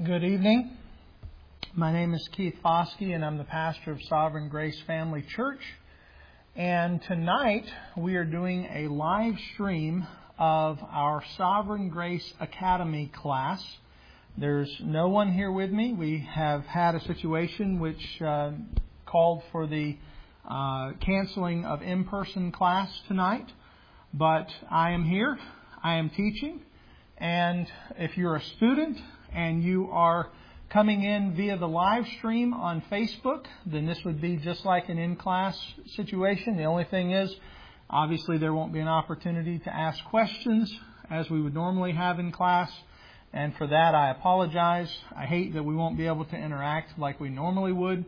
Good evening. My name is Keith Foskey, and I'm the pastor of Sovereign Grace Family Church. And tonight we are doing a live stream of our Sovereign Grace Academy class. There's no one here with me. We have had a situation which called for the canceling of in-person class tonight. But I am here. I am teaching. And if you're a student and you are coming in via the live stream on Facebook, then this would be just like an in-class situation. The only thing is, obviously there won't be an opportunity to ask questions as we would normally have in class. And for that, I apologize. I hate that we won't be able to interact like we normally would.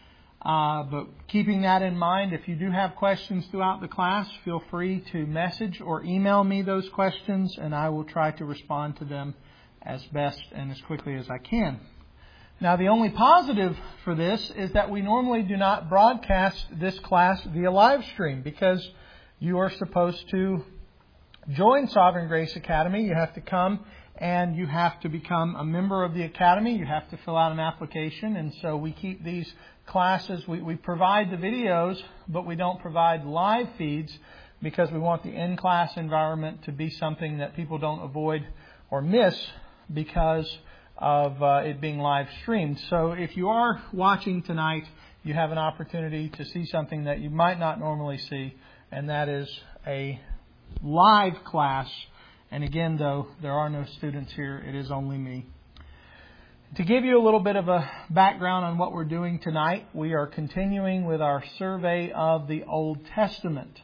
But keeping that in mind, if you do have questions throughout the class, feel free to message or email me those questions, and I will try to respond to them as best and as quickly as I can. Now, the only positive for this is that we normally do not broadcast this class via live stream because you are supposed to join Sovereign Grace Academy. You have to come and you have to become a member of the Academy. You have to fill out an application, and so we keep these classes. We provide the videos, but we don't provide live feeds because we want the in-class environment to be something that people don't avoid or miss because of it being live streamed. So if you are watching tonight, you have an opportunity to see something that you might not normally see, and that is a live class. And again, though, there are no students here. It is only me. To give you a little bit of a background on what we're doing tonight, we are continuing with our survey of the Old Testament.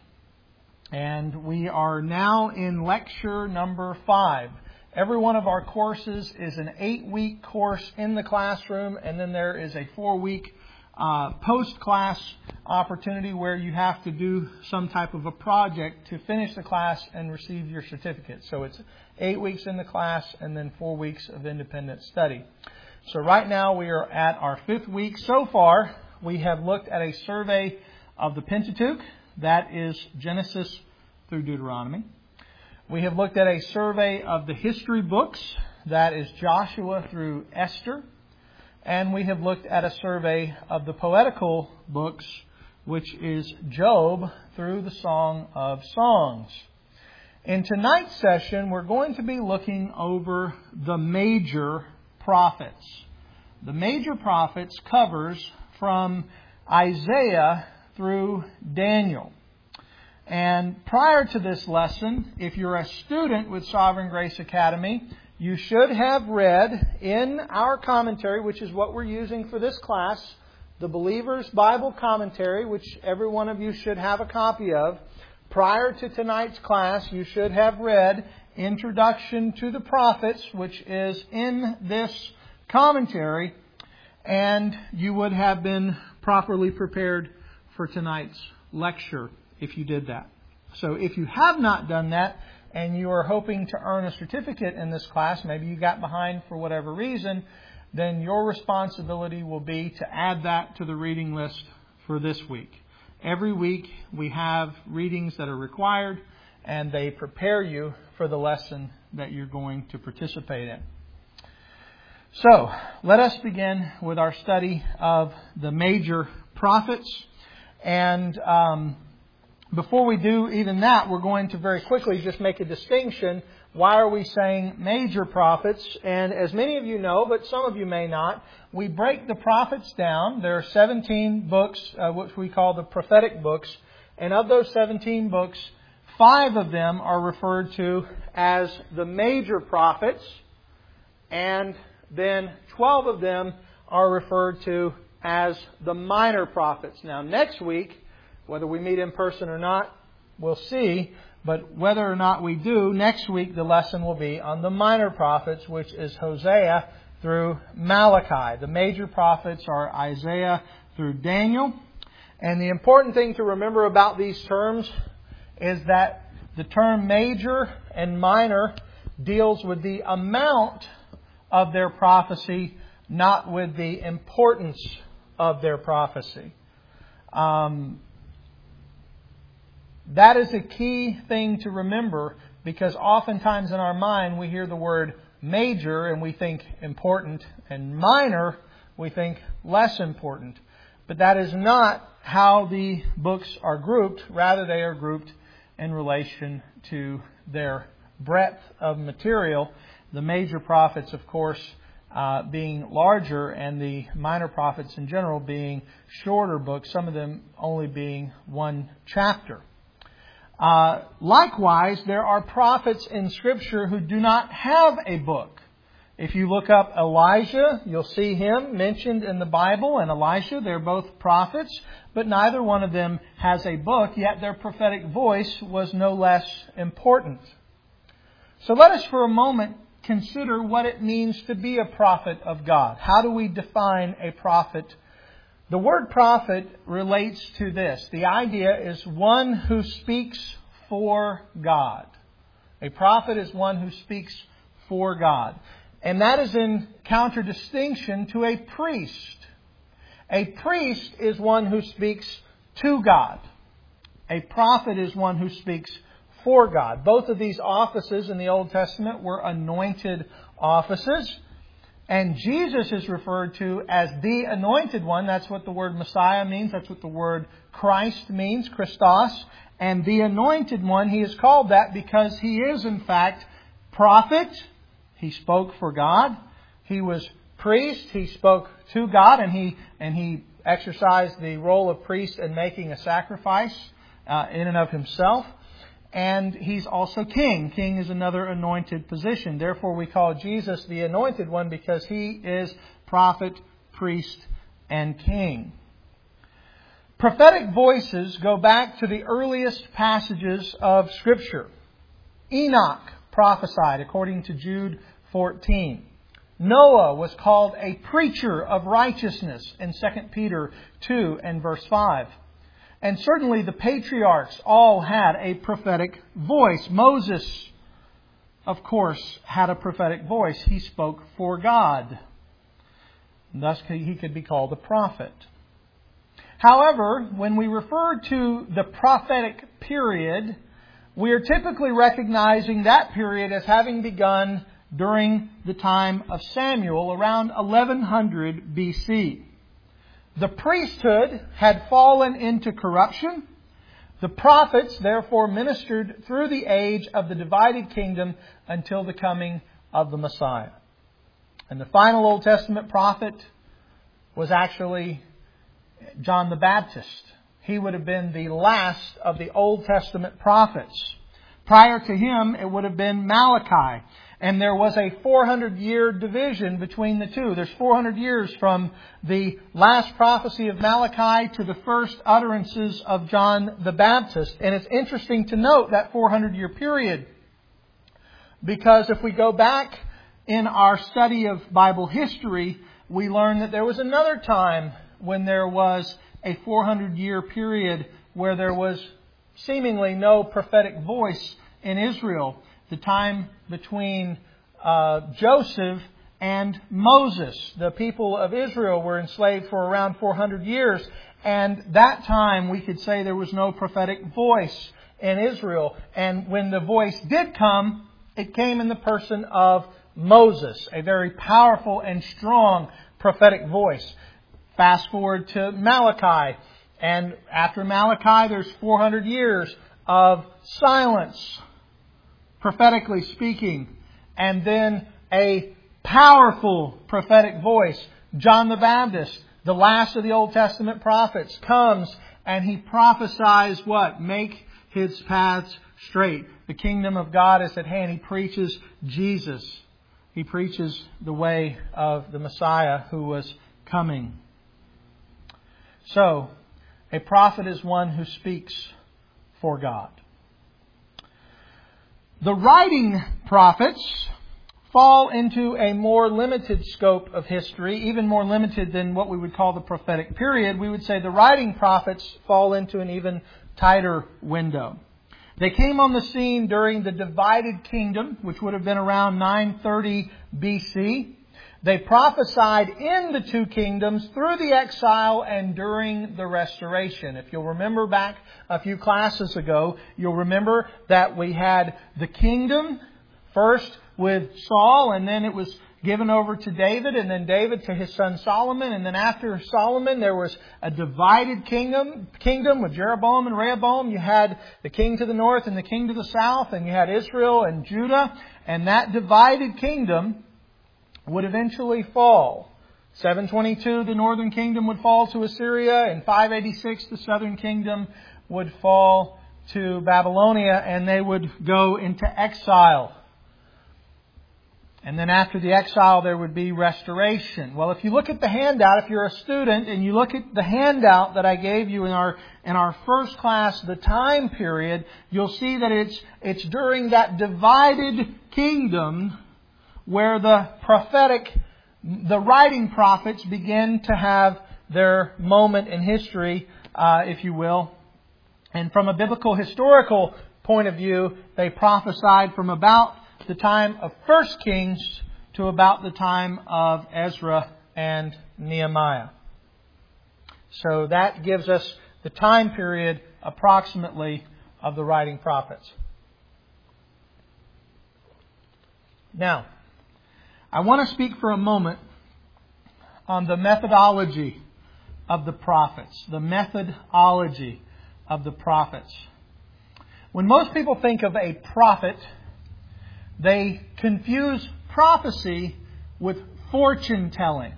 And we are now in lecture number 5. Every one of our courses is an 8-week course in the classroom, and then there is a 4-week post-class opportunity where you have to do some type of a project to finish the class and receive your certificate. So it's 8 weeks in the class and then 4 weeks of independent study. So right now we are at our 5th week. So far, we have looked at a survey of the Pentateuch. That is Genesis through Deuteronomy. We have looked at a survey of the history books. That is Joshua through Esther. And we have looked at a survey of the poetical books, which is Job through the Song of Songs. In tonight's session, we're going to be looking over the major prophets. The major prophets covers from Isaiah through Daniel. And prior to this lesson, if you're a student with Sovereign Grace Academy, you should have read in our commentary, which is what we're using for this class, the Believer's Bible Commentary, which every one of you should have a copy of. Prior to tonight's class, you should have read Introduction to the Prophets, which is in this commentary, and you would have been properly prepared for tonight's lecture if you did that. So if you have not done that, and you are hoping to earn a certificate in this class, maybe you got behind for whatever reason, then your responsibility will be to add that to the reading list for this week. Every week we have readings that are required, and they prepare you for the lesson that you're going to participate in. So, let us begin with our study of the major prophets. And before we do even that, we're going to very quickly just make a distinction. Why are we saying major prophets? And as many of you know, but some of you may not, we break the prophets down. There are 17 books, which we call the prophetic books. And of those 17 books, 5 of them are referred to as the major prophets. And then 12 of them are referred to as the minor prophets. Now, next week, whether we meet in person or not, we'll see. But whether or not we do, next week the lesson will be on the minor prophets, which is Hosea through Malachi. The major prophets are Isaiah through Daniel. And the important thing to remember about these terms is that the term major and minor deals with the amount of their prophecy, not with the importance of their prophecy. That is a key thing to remember, because oftentimes in our mind we hear the word major and we think important, and minor we think less important. But that is not how the books are grouped. Rather, they are grouped in relation to their breadth of material. The major prophets, of course, being larger, and the minor prophets in general being shorter books, some of them only being one chapter. Likewise, there are prophets in Scripture who do not have a book. If you look up Elijah, you'll see him mentioned in the Bible, and Elisha, they're both prophets, but neither one of them has a book, yet their prophetic voice was no less important. So let us for a moment consider what it means to be a prophet of God. How do we define a prophet? The word prophet relates to this. The idea is one who speaks for God. A prophet is one who speaks for God. And that is in contradistinction to a priest. A priest is one who speaks to God. A prophet is one who speaks for God. Both of these offices in the Old Testament were anointed offices. And Jesus is referred to as the Anointed One. That's what the word Messiah means. That's what the word Christ means, Christos. And the Anointed One, He is called that because He is in fact prophet. He spoke for God. He was priest. He spoke to God, and he exercised the role of priest in making a sacrifice in and of himself. And He's also king. King is another anointed position. Therefore, we call Jesus the Anointed One because He is prophet, priest, and king. Prophetic voices go back to the earliest passages of Scripture. Enoch prophesied according to Jude 14. Noah was called a preacher of righteousness in 2 Peter 2 and verse 5. And certainly the patriarchs all had a prophetic voice. Moses, of course, had a prophetic voice. He spoke for God. Thus he could be called a prophet. However, when we refer to the prophetic period, we are typically recognizing that period as having begun during the time of Samuel, around 1100 BC. The priesthood had fallen into corruption. The prophets, therefore, ministered through the age of the divided kingdom until the coming of the Messiah. And the final Old Testament prophet was actually John the Baptist. He would have been the last of the Old Testament prophets. Prior to him, it would have been Malachi. And there was a 400-year division between the two. There's 400 years from the last prophecy of Malachi to the first utterances of John the Baptist. And it's interesting to note that 400-year period, because if we go back in our study of Bible history, we learn that there was another time when there was a 400-year period where there was seemingly no prophetic voice in Israel. The time between Joseph and Moses. The people of Israel were enslaved for around 400 years. And that time we could say there was no prophetic voice in Israel. And when the voice did come, it came in the person of Moses, a very powerful and strong prophetic voice. Fast forward to Malachi. And after Malachi, there's 400 years of silence, prophetically speaking. And then a powerful prophetic voice, John the Baptist, the last of the Old Testament prophets, comes and he prophesies what? Make His paths straight. The kingdom of God is at hand. He preaches Jesus. He preaches the way of the Messiah who was coming. So, a prophet is one who speaks for God. The writing prophets fall into a more limited scope of history, even more limited than what we would call the prophetic period. We would say the writing prophets fall into an even tighter window. They came on the scene during the divided kingdom, which would have been around 930 BC. They prophesied in the two kingdoms through the exile and during the restoration. If you'll remember back a few classes ago, you'll remember that we had the kingdom first with Saul, and then it was given over to David, and then David to his son Solomon, and then after Solomon there was a divided kingdom with Jeroboam and Rehoboam. You had the king to the north and the king to the south, and you had Israel and Judah, and that divided kingdom would eventually fall. 722, the northern kingdom would fall to Assyria. In 586, the southern kingdom would fall to Babylonia, and they would go into exile. And then after the exile, there would be restoration. Well, if you look at the handout, if you're a student and you look at the handout that I gave you in our first class, the time period, you'll see that it's during that divided kingdom where the writing prophets begin to have their moment in history, if you will. And from a biblical historical point of view, they prophesied from about the time of 1 Kings to about the time of Ezra and Nehemiah. So that gives us the time period approximately of the writing prophets. Now, I want to speak for a moment on the methodology of the prophets. The methodology of the prophets. When most people think of a prophet, they confuse prophecy with fortune telling.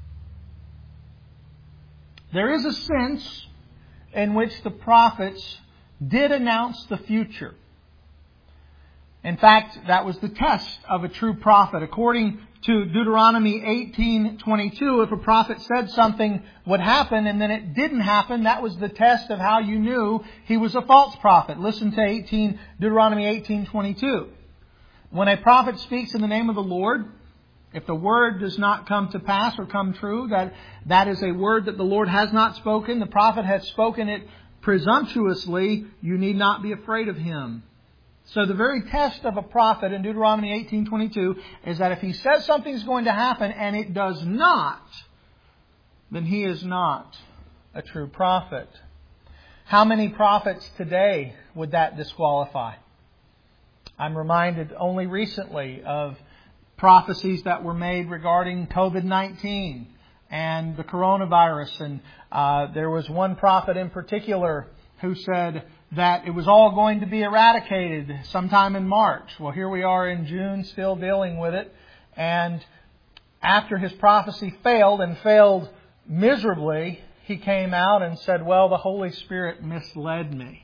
There is a sense in which the prophets did announce the future. In fact, that was the test of a true prophet. According to Deuteronomy 18:22, if a prophet said something would happen and then it didn't happen, that was the test of how you knew he was a false prophet. Listen to Deuteronomy 18:22. When a prophet speaks in the name of the Lord, if the word does not come to pass or come true, that is a word that the Lord has not spoken, the prophet has spoken it presumptuously, you need not be afraid of him. So the very test of a prophet in Deuteronomy 18:22 is that if he says something's going to happen and it does not, then he is not a true prophet. How many prophets today would that disqualify? I'm reminded only recently of prophecies that were made regarding COVID-19 and the coronavirus. And there was one prophet in particular who said that it was all going to be eradicated sometime in March. Well, here we are in June still dealing with it. And after his prophecy failed and failed miserably, he came out and said, well, the Holy Spirit misled me.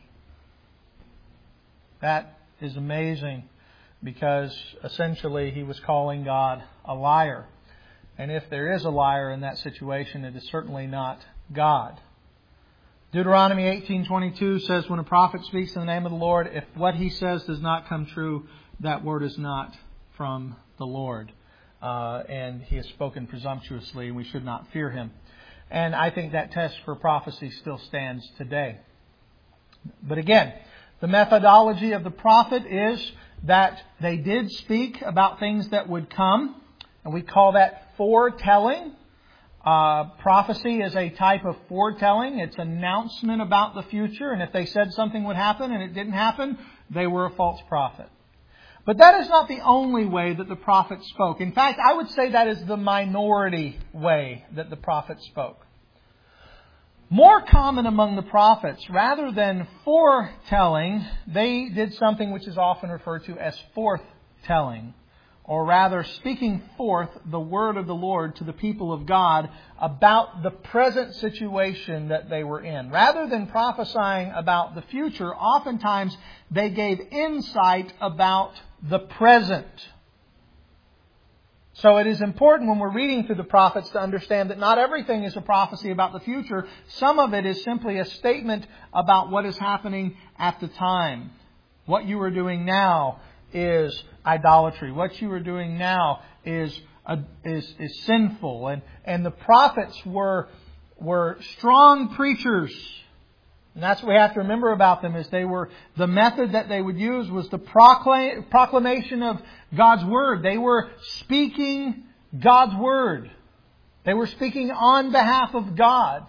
That is amazing, because essentially he was calling God a liar. And if there is a liar in that situation, it is certainly not God. Deuteronomy 18:22 says, when a prophet speaks in the name of the Lord, if what he says does not come true, that word is not from the Lord. And he has spoken presumptuously, and we should not fear him. And I think that test for prophecy still stands today. But again, the methodology of the prophet is that they did speak about things that would come, and we call that foretelling. Prophecy is a type of foretelling. It's announcement about the future, and if they said something would happen and it didn't happen, they were a false prophet. But that is not the only way that the prophet spoke. In fact, I would say that is the minority way that the prophet spoke. More common among the prophets, rather than foretelling, they did something which is often referred to as forthtelling, or rather speaking forth the word of the Lord to the people of God about the present situation that they were in. Rather than prophesying about the future, oftentimes they gave insight about the present. So it is important when we're reading through the prophets to understand that not everything is a prophecy about the future. Some of it is simply a statement about what is happening at the time. What you are doing now is idolatry. What you are doing now is sinful. And the prophets were strong preachers. And that's what we have to remember about them, is they were, the method that they would use was the proclamation of God's Word. They were speaking God's Word. They were speaking on behalf of God.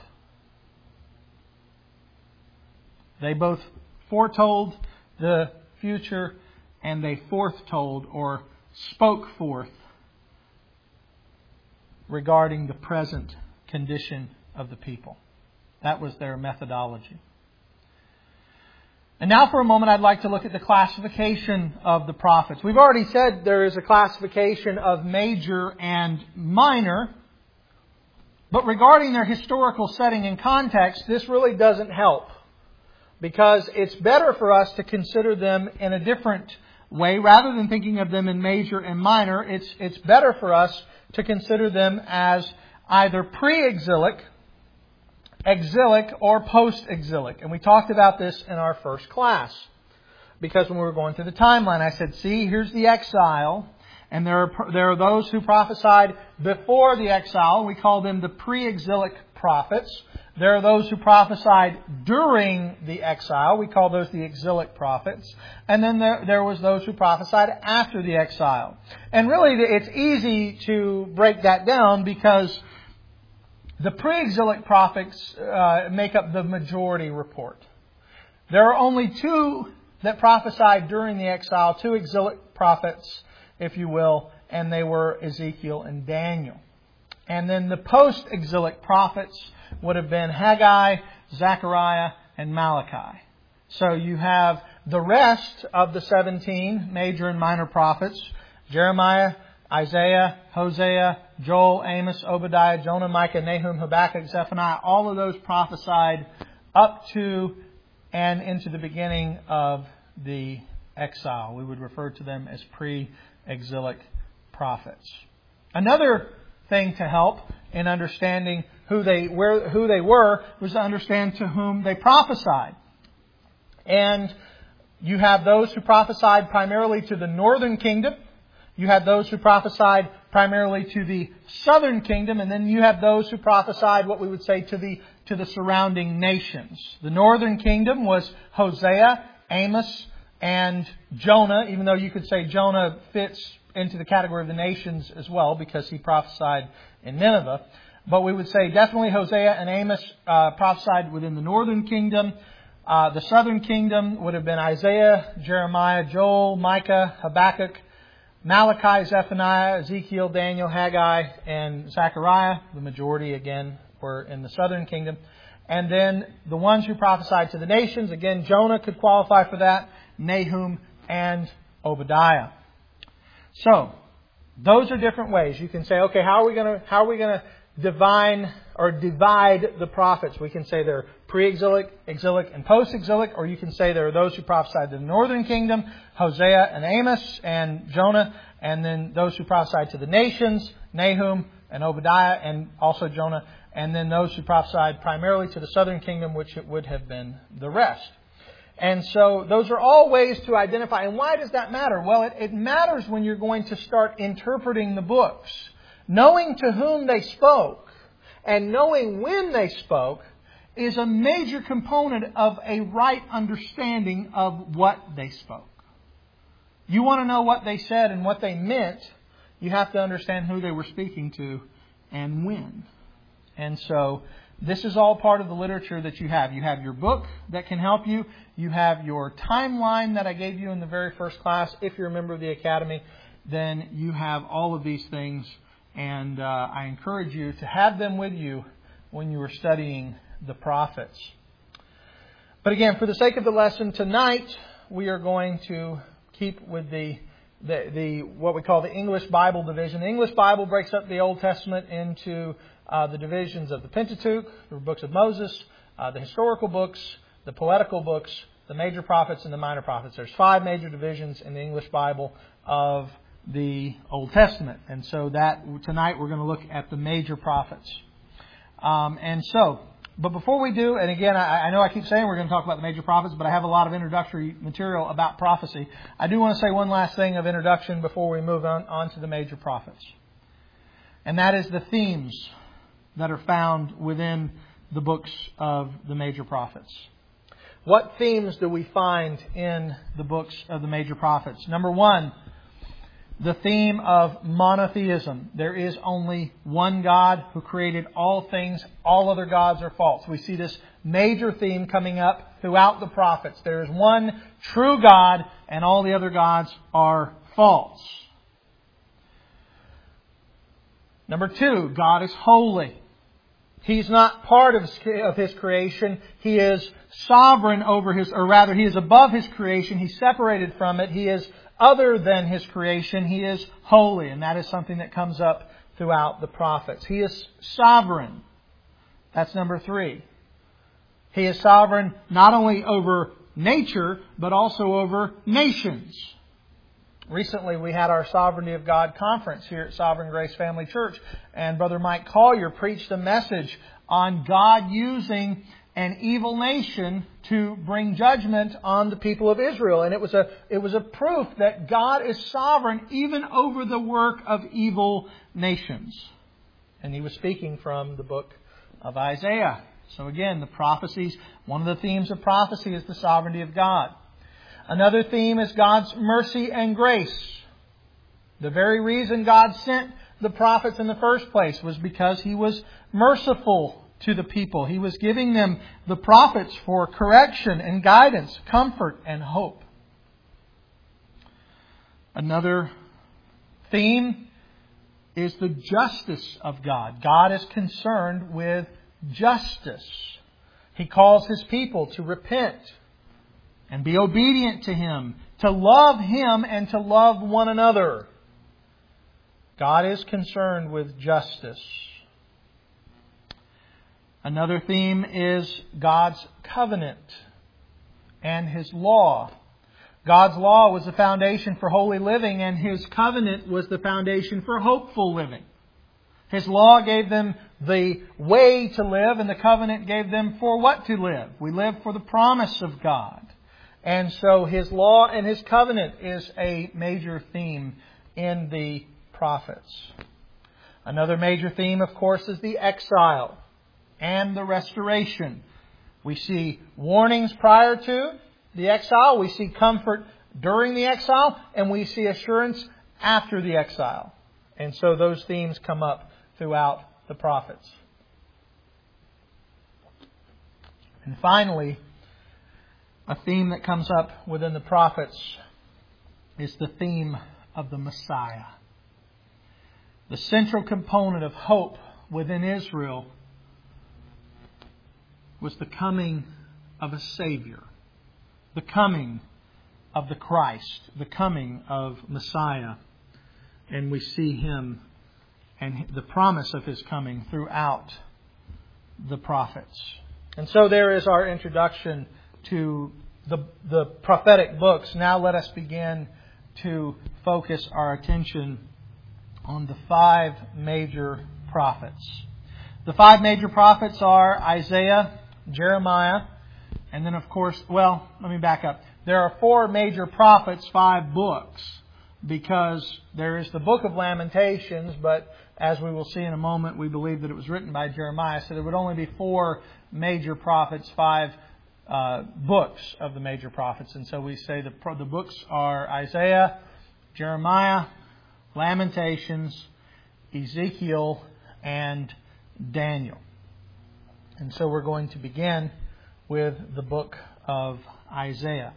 They both foretold the future and they forthtold or spoke forth regarding the present condition of the people. That was their methodology. And now for a moment I'd like to look at the classification of the prophets. We've already said there is a classification of major and minor. But regarding their historical setting and context, this really doesn't help. Because it's better for us to consider them in a different way. Rather than thinking of them in major and minor, it's better for us to consider them as either pre-exilic, exilic, or post-exilic. And we talked about this in our first class. Because when we were going through the timeline, I said, see, here's the exile. And there are those who prophesied before the exile. We call them the pre-exilic prophets. There are those who prophesied during the exile. We call those the exilic prophets. And then there was those who prophesied after the exile. And really, it's easy to break that down because the pre-exilic prophets make up the majority report. There are only two that prophesied during the exile, two exilic prophets, if you will, and they were Ezekiel and Daniel. And then the post-exilic prophets would have been Haggai, Zechariah, and Malachi. So you have the rest of the 17 major and minor prophets, Jeremiah, Isaiah, Hosea, Joel, Amos, Obadiah, Jonah, Micah, Nahum, Habakkuk, Zephaniah. All of those prophesied up to and into the beginning of the exile. We would refer to them as pre-exilic prophets. Another thing to help in understanding who they were was to understand to whom they prophesied. And you have those who prophesied primarily to the northern kingdom. You have those who prophesied primarily to the southern kingdom, and then you have those who prophesied what we would say to the surrounding nations. The northern kingdom was Hosea, Amos, and Jonah, even though you could say Jonah fits into the category of the nations as well because he prophesied in Nineveh. But we would say definitely Hosea and Amos prophesied within the northern kingdom. The southern kingdom would have been Isaiah, Jeremiah, Joel, Micah, Habakkuk, Malachi, Zephaniah, Ezekiel, Daniel, Haggai, and Zechariah. The majority, again, were in the southern kingdom. And then the ones who prophesied to the nations, again, Jonah could qualify for that, Nahum, and Obadiah. So, those are different ways. You can say, okay, how are we going to divide the prophets? We can say they're pre-exilic, exilic, and post-exilic, or you can say there are those who prophesied to the northern kingdom, Hosea and Amos and Jonah, and then those who prophesied to the nations, Nahum and Obadiah, and also Jonah, and then those who prophesied primarily to the southern kingdom, which it would have been the rest. And so those are all ways to identify. And why does that matter? Well, it matters when you're going to start interpreting the books. Knowing to whom they spoke and knowing when they spoke is a major component of a right understanding of what they spoke. You want to know what they said and what they meant, you have to understand who they were speaking to and when. And so this is all part of the literature that you have. You have your book that can help you. You have your timeline that I gave you in the very first class. If you're a member of the Academy, then you have all of these things. And I encourage you to have them with you when you are studying the prophets. But again, for the sake of the lesson tonight, we are going to keep with the what we call the English Bible division. The English Bible breaks up the Old Testament into the divisions of the Pentateuch, the books of Moses, the historical books, the poetical books, the major prophets, and the minor prophets. There's 5 major divisions in the English Bible of the Old Testament. And so that tonight we're going to look at the major prophets. But before we do, and again, I know I keep saying we're going to talk about the major prophets, but I have a lot of introductory material about prophecy. I do want to say one last thing of introduction before we move on to the major prophets. And that is the themes that are found within the books of the major prophets. What themes do we find in the books of the major prophets? Number 1, the theme of monotheism. There is only one God who created all things. All other gods are false. We see this major theme coming up throughout the prophets. There is one true God and all the other gods are false. Number 2, God is holy. He's not part of His creation. He is sovereign over He is above His creation. He's separated from it. He is other than His creation. He is holy. And that is something that comes up throughout the prophets. He is sovereign. That's number 3. He is sovereign not only over nature, but also over nations. Recently, we had our Sovereignty of God conference here at Sovereign Grace Family Church, and Brother Mike Collier preached a message on God using an evil nation to bring judgment on the people of Israel. And it was a proof that God is sovereign even over the work of evil nations. And he was speaking from the book of Isaiah. So again, the prophecies, one of the themes of prophecy is the sovereignty of God. Another theme is God's mercy and grace. The very reason God sent the prophets in the first place was because He was merciful to the people. He was giving them the prophets for correction and guidance, comfort and hope. Another theme is the justice of God. God is concerned with justice. He calls His people to repent and be obedient to Him, to love Him and to love one another. God is concerned with justice. Another theme is God's covenant and His law. God's law was the foundation for holy living, and His covenant was the foundation for hopeful living. His law gave them the way to live, and the covenant gave them for what to live. We live for the promise of God. And so His law and His covenant is a major theme in the prophets. Another major theme, of course, is the exile and the restoration. We see warnings prior to the exile. We see comfort during the exile. And we see assurance after the exile. And so those themes come up throughout the prophets. And finally, a theme that comes up within the prophets is the theme of the Messiah. The central component of hope within Israel was the coming of a Savior, the coming of the Christ, the coming of Messiah. And we see Him and the promise of His coming throughout the prophets. And so there is our introduction to the prophetic books. Now let us begin to focus our attention on the 5 major prophets. The 5 major prophets are Isaiah, Jeremiah, and then of course, let me back up. There are 4 major prophets, 5 books, because there is the book of Lamentations, but as we will see in a moment, we believe that it was written by Jeremiah, so there would only be 4 major prophets, 5 books of the major prophets. And so we say the books are Isaiah, Jeremiah, Lamentations, Ezekiel, and Daniel. And so we're going to begin with the book of Isaiah.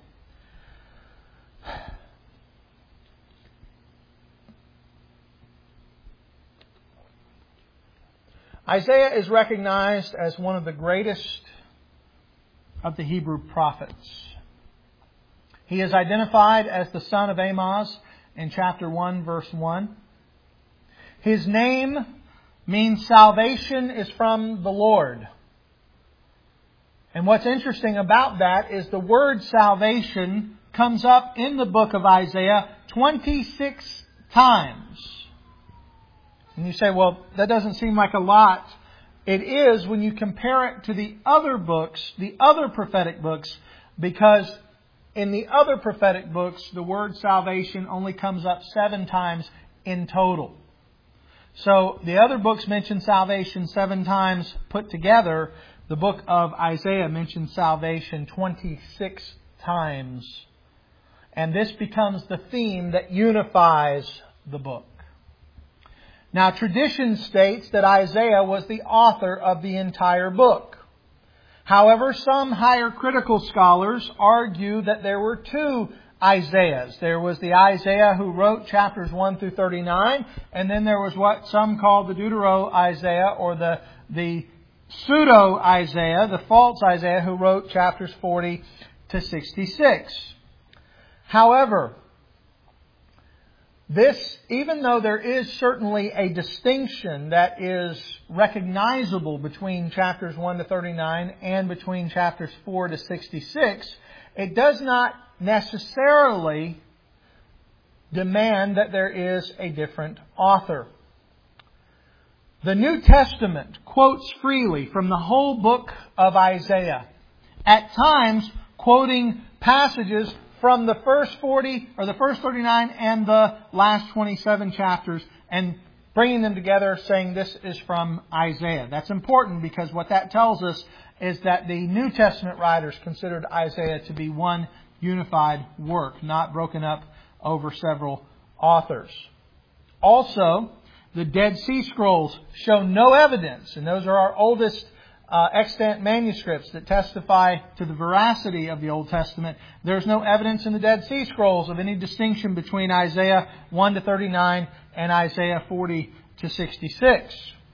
Isaiah is recognized as one of the greatest of the Hebrew prophets. He is identified as the son of Amoz in chapter 1, verse 1. His name means salvation is from the Lord. And what's interesting about that is the word salvation comes up in the book of Isaiah 26 times. And you say, well, that doesn't seem like a lot. It is when you compare it to the other books, the other prophetic books, because in the other prophetic books, the word salvation only comes up 7 times in total. So the other books mention salvation 7 times put together. The book of Isaiah mentions salvation 26 times. And this becomes the theme that unifies the book. Now, tradition states that Isaiah was the author of the entire book. However, some higher critical scholars argue that there were 2 Isaiahs. There was the Isaiah who wrote chapters 1 through 39, and then there was what some call the Deutero-Isaiah, or the pseudo-Isaiah, the false Isaiah, who wrote chapters 40 to 66. However, even though there is certainly a distinction that is recognizable between chapters 1 to 39 and between chapters 4 to 66, it does not necessarily demand that there is a different author. The New Testament quotes freely from the whole book of Isaiah, at times quoting passages from the first 40 or the first 39 and the last 27 chapters, and bringing them together, saying this is from Isaiah. That's important because what that tells us is that the New Testament writers considered Isaiah to be one unified work, not broken up over several authors. Also, the Dead Sea Scrolls show no evidence, and those are our oldest extant manuscripts that testify to the veracity of the Old Testament. There's no evidence in the Dead Sea Scrolls of any distinction between Isaiah 1 to 39 and Isaiah 40 to 66.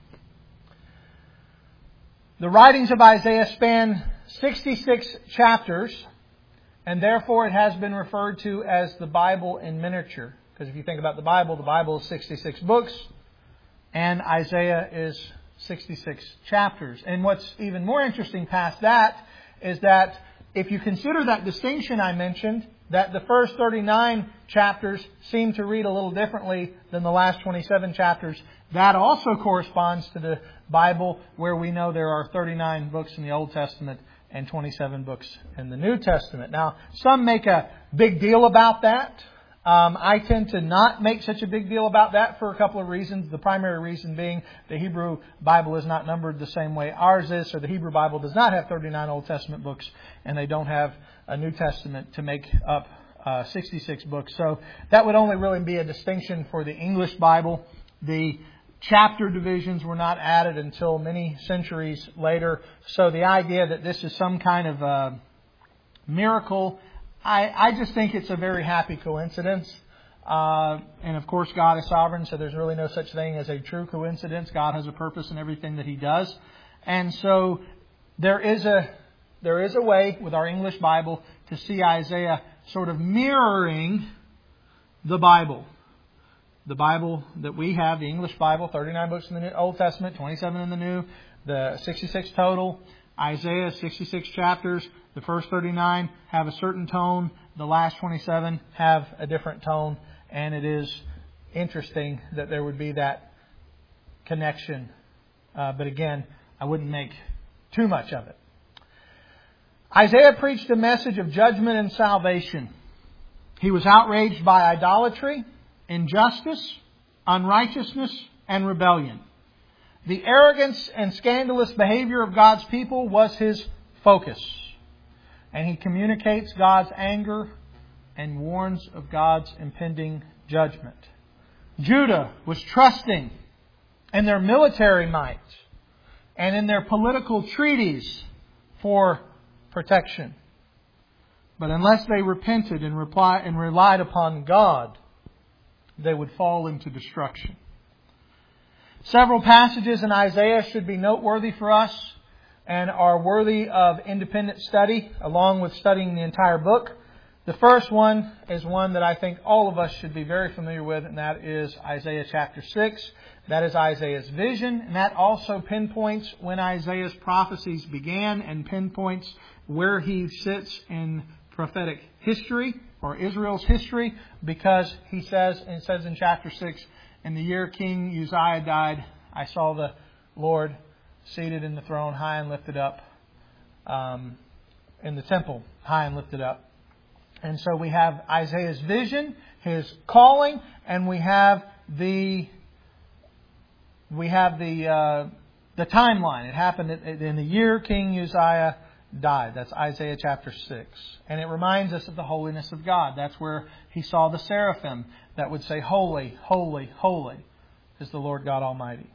The writings of Isaiah span 66 chapters, and therefore it has been referred to as the Bible in miniature. Because if you think about the Bible is 66 books, and Isaiah is 66 chapters. And what's even more interesting past that is that if you consider that distinction I mentioned, that the first 39 chapters seem to read a little differently than the last 27 chapters, that also corresponds to the Bible, where we know there are 39 books in the Old Testament and 27 books in the New Testament. Now, some make a big deal about that. I tend to not make such a big deal about that for a couple of reasons. The primary reason being the Hebrew Bible is not numbered the same way ours is, so the Hebrew Bible does not have 39 Old Testament books, and they don't have a New Testament to make up 66 books. So that would only really be a distinction for the English Bible. The chapter divisions were not added until many centuries later. So the idea that this is some kind of miracle, I just think it's a very happy coincidence. And of course, God is sovereign, so there's really no such thing as a true coincidence. God has a purpose in everything that He does. And so there is a way with our English Bible to see Isaiah sort of mirroring the Bible. The Bible that we have, the English Bible, 39 books in the Old Testament, 27 in the New, the 66 total. Isaiah, 66 chapters. The first 39 have a certain tone. The last 27 have a different tone. And it is interesting that there would be that connection. But again, I wouldn't make too much of it. Isaiah preached a message of judgment and salvation. He was outraged by idolatry, injustice, unrighteousness, and rebellion. The arrogance and scandalous behavior of God's people was his focus. And he communicates God's anger and warns of God's impending judgment. Judah was trusting in their military might and in their political treaties for protection. But unless they repented and relied upon God, they would fall into destruction. Several passages in Isaiah should be noteworthy for us and are worthy of independent study, along with studying the entire book. The first one is one that I think all of us should be very familiar with, and that is Isaiah chapter 6. That is Isaiah's vision, and that also pinpoints when Isaiah's prophecies began and pinpoints where he sits in prophetic history, or Israel's history, because he says, and it says in chapter 6, in the year King Uzziah died, I saw the Lord seated in the throne, high and lifted up, in the temple, high and lifted up. And so we have Isaiah's vision, his calling, and we have the timeline. It happened in the year King Uzziah died. That's Isaiah chapter 6. And it reminds us of the holiness of God. That's where he saw the seraphim that would say, "Holy, holy, holy is the Lord God Almighty."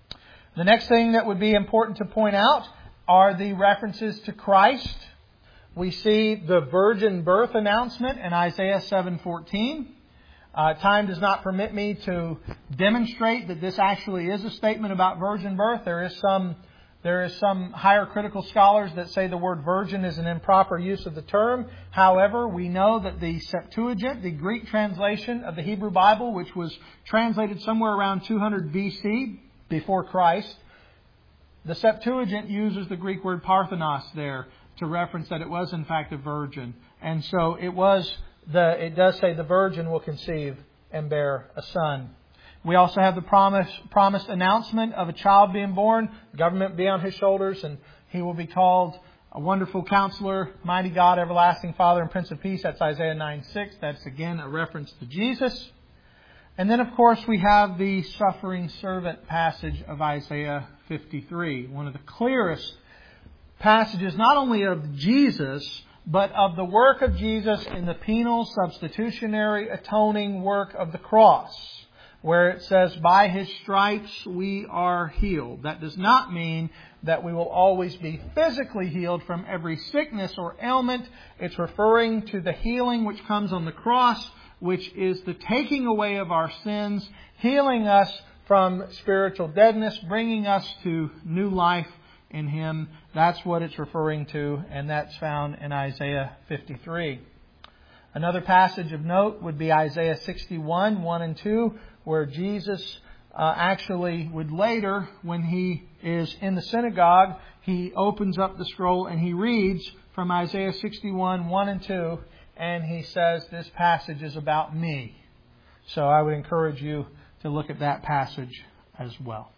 The next thing that would be important to point out are the references to Christ. We see the virgin birth announcement in Isaiah 7:14. Time does not permit me to demonstrate that this actually is a statement about virgin birth. There is some higher critical scholars that say the word virgin is an improper use of the term. However, we know that the Septuagint, the Greek translation of the Hebrew Bible, which was translated somewhere around 200 BC, before Christ, the Septuagint uses the Greek word parthenos there to reference that it was in fact a virgin. And so it does say the virgin will conceive and bear a son. We also have the promised announcement of a child being born, government be on his shoulders, and he will be called a wonderful counselor, mighty God, everlasting Father, and Prince of Peace. That's Isaiah 9:6. That's again a reference to Jesus. And then, of course, we have the suffering servant passage of Isaiah 53, one of the clearest passages not only of Jesus, but of the work of Jesus in the penal, substitutionary, atoning work of the cross, where it says, by His stripes we are healed. That does not mean that we will always be physically healed from every sickness or ailment. It's referring to the healing which comes on the cross, which is the taking away of our sins, healing us from spiritual deadness, bringing us to new life in Him. That's what it's referring to, and that's found in Isaiah 53. Another passage of note would be Isaiah 61, 1 and 2, where Jesus actually would later, when He is in the synagogue, He opens up the scroll and He reads from Isaiah 61, 1 and 2, and He says, this passage is about me. So I would encourage you to look at that passage as well.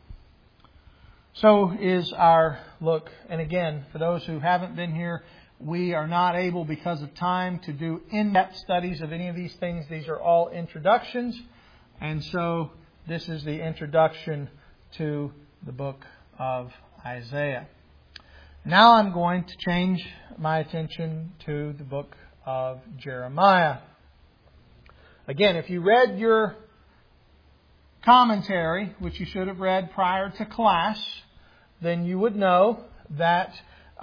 So is our look. And again, for those who haven't been here, we are not able, because of time, to do in-depth studies of any of these things. These are all introductions. And so this is the introduction to the book of Isaiah. Now I'm going to change my attention to the book of Jeremiah. Again, if you read your commentary, which you should have read prior to class, then you would know that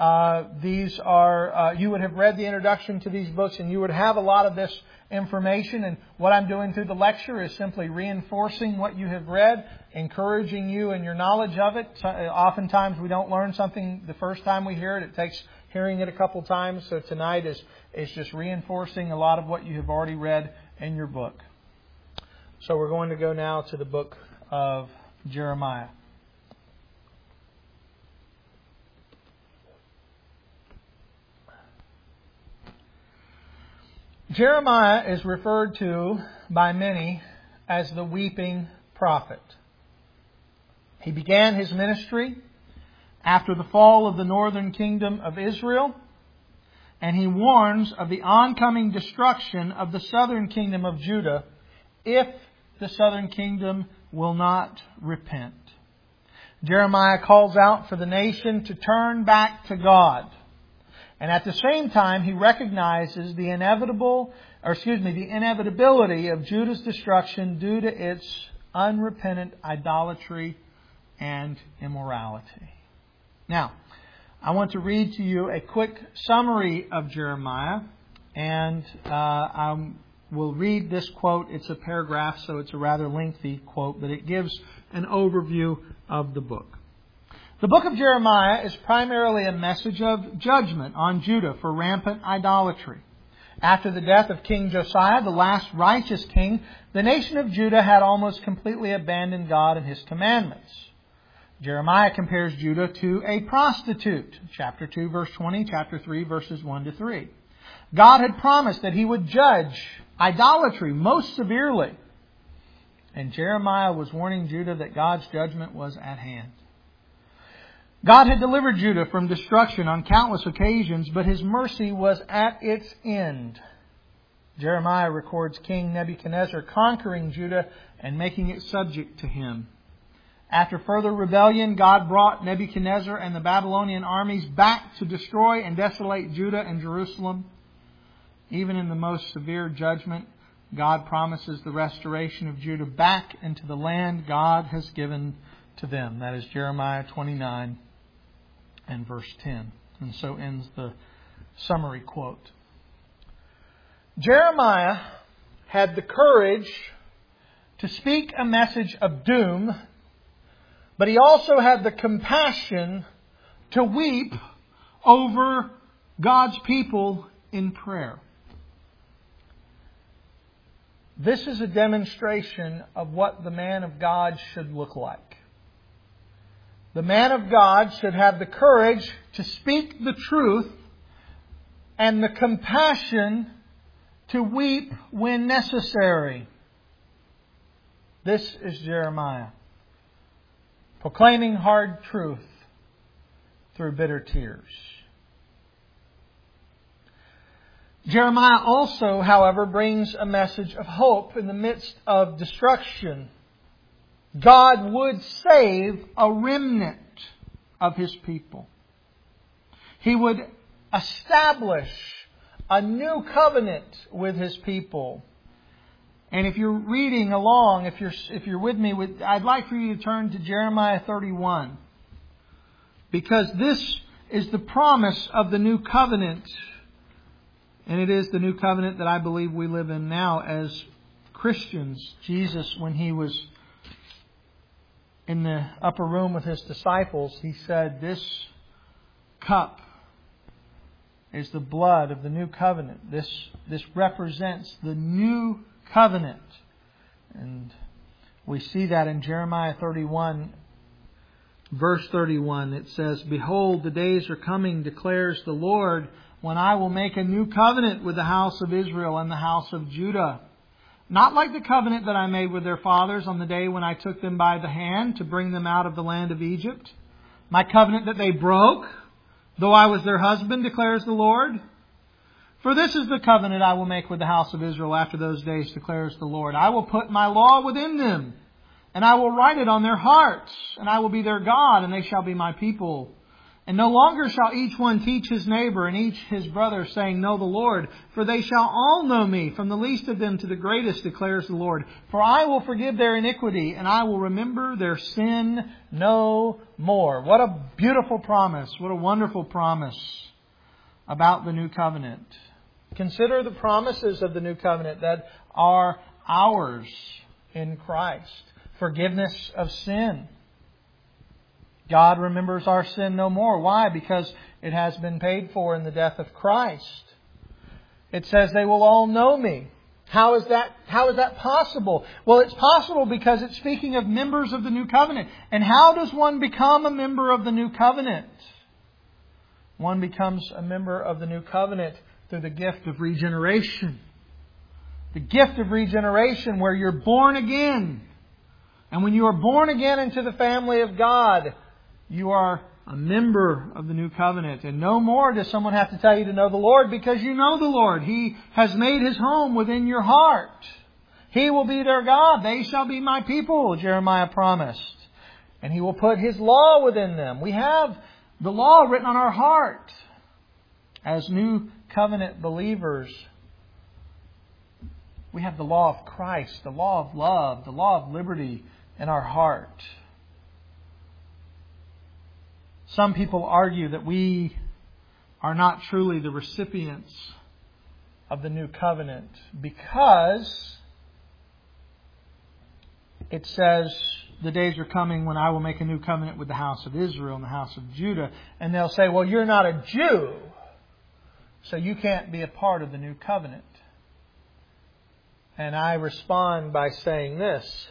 you would have read the introduction to these books, and you would have a lot of this information. And what I'm doing through the lecture is simply reinforcing what you have read, encouraging you in your knowledge of it. Oftentimes we don't learn something the first time we hear it. It takes hearing it a couple times. So tonight is just reinforcing a lot of what you have already read in your book. So we're going to go now to the book of Jeremiah. Jeremiah is referred to by many as the weeping prophet. He began his ministry after the fall of the northern kingdom of Israel, and he warns of the oncoming destruction of the southern kingdom of Judah if the southern kingdom will not repent. Jeremiah calls out for the nation to turn back to God. And at the same time, he recognizes the inevitability of Judah's destruction due to its unrepentant idolatry and immorality. Now, I want to read to you a quick summary of Jeremiah, and I will read this quote. It's a paragraph, so it's a rather lengthy quote, but it gives an overview of the book. The book of Jeremiah is primarily a message of judgment on Judah for rampant idolatry. After the death of King Josiah, the last righteous king, the nation of Judah had almost completely abandoned God and His commandments. Jeremiah compares Judah to a prostitute. Chapter 2, verse 20, chapter 3, verses 1 to 3. God had promised that He would judge idolatry most severely. And Jeremiah was warning Judah that God's judgment was at hand. God had delivered Judah from destruction on countless occasions, but His mercy was at its end. Jeremiah records King Nebuchadnezzar conquering Judah and making it subject to him. After further rebellion, God brought Nebuchadnezzar and the Babylonian armies back to destroy and desolate Judah and Jerusalem. Even in the most severe judgment, God promises the restoration of Judah back into the land God has given to them. That is Jeremiah 29 and verse 10. And so ends the summary quote. Jeremiah had the courage to speak a message of doom, but he also had the compassion to weep over God's people in prayer. This is a demonstration of what the man of God should look like. The man of God should have the courage to speak the truth and the compassion to weep when necessary. This is Jeremiah, proclaiming hard truth through bitter tears. Jeremiah also, however, brings a message of hope in the midst of destruction. God would save a remnant of His people. He would establish a new covenant with His people. And if you're reading along, if you're with me, I'd like for you to turn to Jeremiah 31. Because this is the promise of the new covenant. And it is the new covenant that I believe we live in now as Christians. Jesus, when He was in the upper room with His disciples, He said, "This cup is the blood of the new covenant." This represents the new covenant. And we see that in Jeremiah 31, verse 31. It says, "Behold, the days are coming, declares the Lord, when I will make a new covenant with the house of Israel and the house of Judah. Not like the covenant that I made with their fathers on the day when I took them by the hand to bring them out of the land of Egypt. My covenant that they broke, though I was their husband, declares the Lord. For this is the covenant I will make with the house of Israel after those days, declares the Lord. I will put my law within them, and I will write it on their hearts, and I will be their God, and they shall be my people. And no longer shall each one teach his neighbor and each his brother, saying, Know the Lord. For they shall all know me, from the least of them to the greatest, declares the Lord. For I will forgive their iniquity, and I will remember their sin no more." What a beautiful promise. What a wonderful promise about the new covenant. Consider the promises of the new covenant that are ours in Christ. Forgiveness of sin. God remembers our sin no more. Why? Because it has been paid for in the death of Christ. It says they will all know me. How is that possible? Well, it's possible because it's speaking of members of the new covenant. And how does one become a member of the new covenant? One becomes a member of the new covenant through the gift of regeneration. The gift of regeneration where you're born again. And when you are born again into the family of God, you are a member of the new covenant. And no more does someone have to tell you to know the Lord, because you know the Lord. He has made His home within your heart. He will be their God. They shall be my people, Jeremiah promised. And He will put His law within them. We have the law written on our heart. As new covenant believers, we have the law of Christ, the law of love, the law of liberty in our heart. Some people argue that we are not truly the recipients of the new covenant because it says the days are coming when I will make a new covenant with the house of Israel and the house of Judah. And they'll say, well, you're not a Jew, so you can't be a part of the new covenant. And I respond by saying this.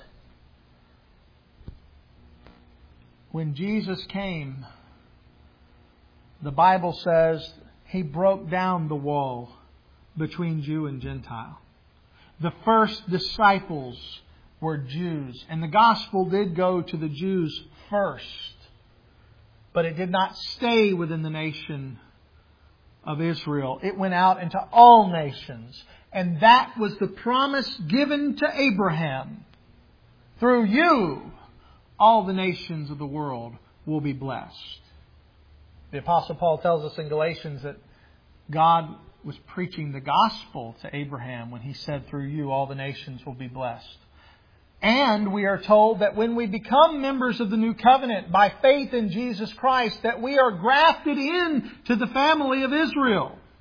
When Jesus came, the Bible says He broke down the wall between Jew and Gentile. The first disciples were Jews. And the gospel did go to the Jews first. But it did not stay within the nation of Israel. It went out into all nations. And that was the promise given to Abraham. Through you, all the nations of the world will be blessed. The Apostle Paul tells us in Galatians that God was preaching the gospel to Abraham when He said, through you all the nations will be blessed. And we are told that when we become members of the new covenant by faith in Jesus Christ, that we are grafted in to the family of Israel.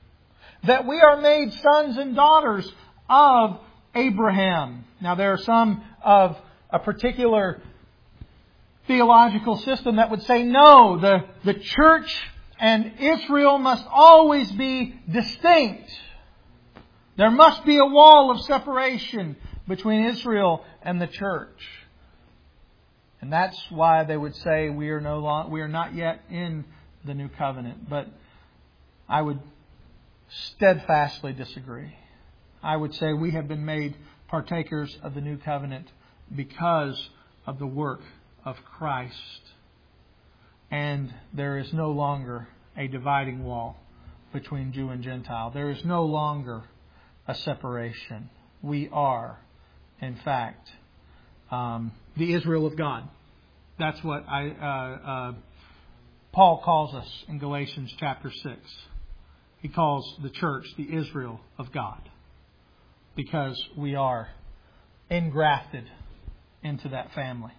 that we are made sons and daughters of Abraham. Now there are some of a particular theological system that would say no, the church and Israel must always be distinct. There must be a wall of separation between Israel and the church. And that's why they would say we are not yet in the new covenant. But I would steadfastly disagree. I would say we have been made partakers of the new covenant because of the work of Christ. And there is no longer a dividing wall between Jew and Gentile. There is no longer a separation. We are, in fact, the Israel of God. That's what Paul calls us in Galatians chapter 6. He calls the church the Israel of God because we are engrafted into that family.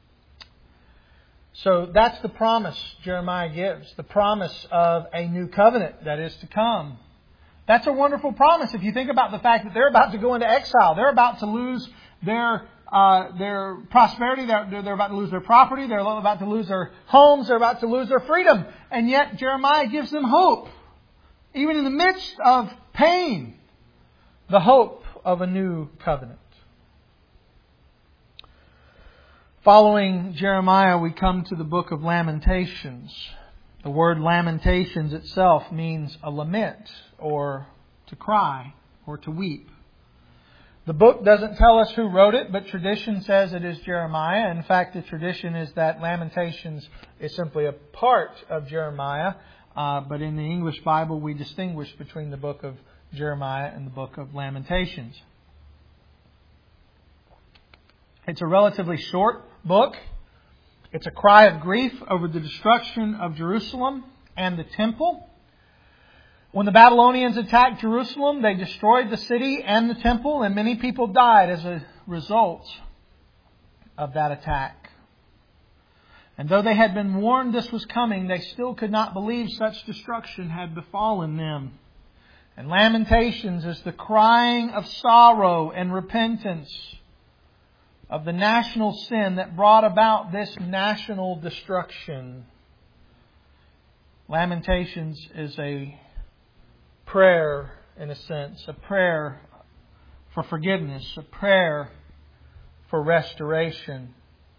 So that's the promise Jeremiah gives, the promise of a new covenant that is to come. That's a wonderful promise if you think about the fact that they're about to go into exile. They're about to lose their prosperity. They're about to lose their property. They're about to lose their homes. They're about to lose their freedom. And yet Jeremiah gives them hope. Even in the midst of pain, the hope of a new covenant. Following Jeremiah, we come to the book of Lamentations. The word Lamentations itself means a lament, or to cry, or to weep. The book doesn't tell us who wrote it, but tradition says it is Jeremiah. In fact, the tradition is that Lamentations is simply a part of Jeremiah. But in the English Bible, we distinguish between the book of Jeremiah and the book of Lamentations. It's a relatively short book. It's a cry of grief over the destruction of Jerusalem and the temple. When the Babylonians attacked Jerusalem, they destroyed the city and the temple, and many people died as a result of that attack. And though they had been warned this was coming, they still could not believe such destruction had befallen them. And Lamentations is the crying of sorrow and repentance of the national sin that brought about this national destruction. Lamentations is a prayer, in a sense, a prayer for forgiveness, a prayer for restoration.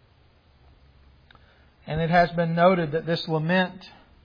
And it has been noted that this lament,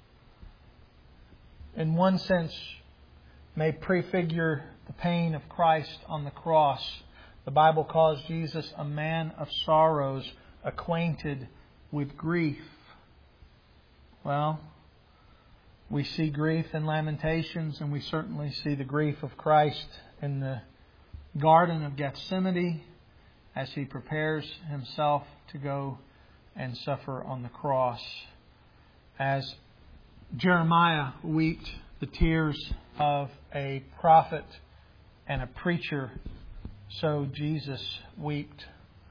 in one sense, may prefigure the pain of Christ on the cross. The Bible calls Jesus a man of sorrows, acquainted with grief. Well, we see grief in Lamentations, and we certainly see the grief of Christ in the Garden of Gethsemane as He prepares Himself to go and suffer on the cross. As Jeremiah wept the tears of a prophet and a preacher, so Jesus wept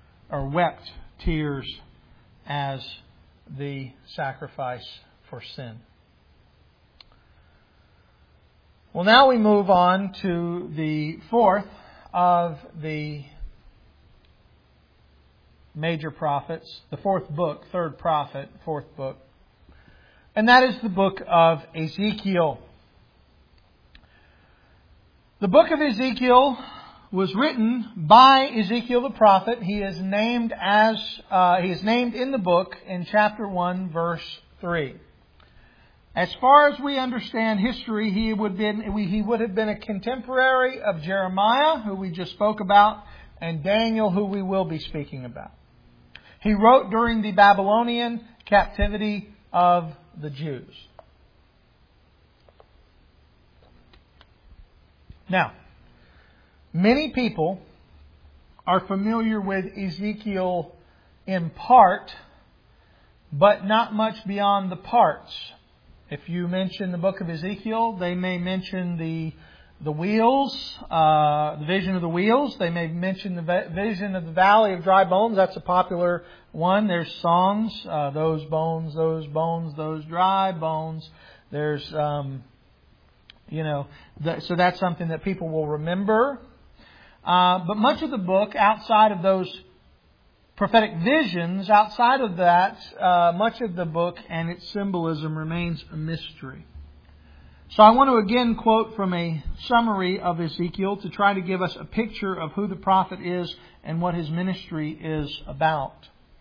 tears as the sacrifice for sin. Well, now we move on to the fourth of the major prophets, the fourth book, third prophet, fourth book. And that is the book of Ezekiel. The book of Ezekiel was written by Ezekiel the prophet. He is named in the book in chapter 1, verse 3. As far as we understand history, he would have been a contemporary of Jeremiah, who we just spoke about, and Daniel, who we will be speaking about. He wrote during the Babylonian captivity of the Jews. Now, many people are familiar with Ezekiel in part, but not much beyond the parts. If you mention the book of Ezekiel, they may mention the wheels, the vision of the wheels. They may mention the vision of the valley of dry bones. That's a popular one. There's songs, those bones, those dry bones. There's So that's something that people will remember. But much of the book, outside of those prophetic visions, outside of that, much of the book and its symbolism remains a mystery. So I want to again quote from a summary of Ezekiel to try to give us a picture of who the prophet is and what his ministry is about.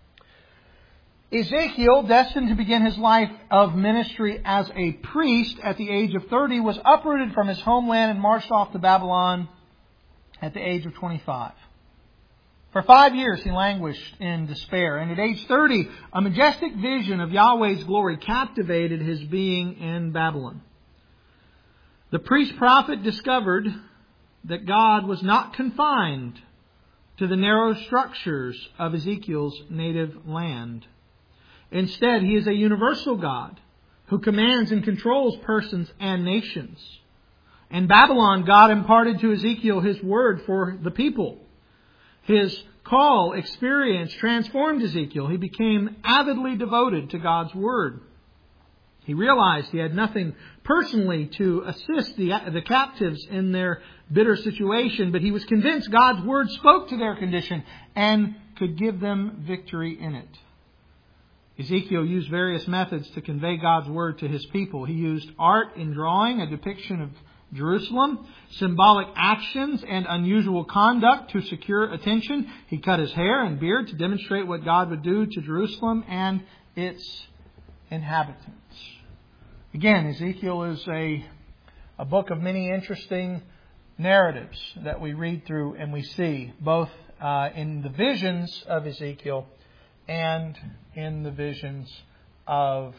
Ezekiel, destined to begin his life of ministry as a priest at the age of 30, was uprooted from his homeland and marched off to Babylon at the age of 25. For 5 years he languished in despair, and at age 30, a majestic vision of Yahweh's glory captivated his being in Babylon. The priest-prophet discovered that God was not confined to the narrow structures of Ezekiel's native land. Instead, He is a universal God who commands and controls persons and nations. In Babylon, God imparted to Ezekiel His word for the people. His call experience transformed Ezekiel. He became avidly devoted to God's word. He realized he had nothing personally to assist the captives in their bitter situation, but he was convinced God's word spoke to their condition and could give them victory in it. Ezekiel used various methods to convey God's word to his people. He used art in drawing, a depiction of Jerusalem, symbolic actions and unusual conduct to secure attention. He cut his hair and beard to demonstrate what God would do to Jerusalem and its inhabitants. Again, Ezekiel is a book of many interesting narratives that we read through and we see, both in the visions of Ezekiel and in the visions of,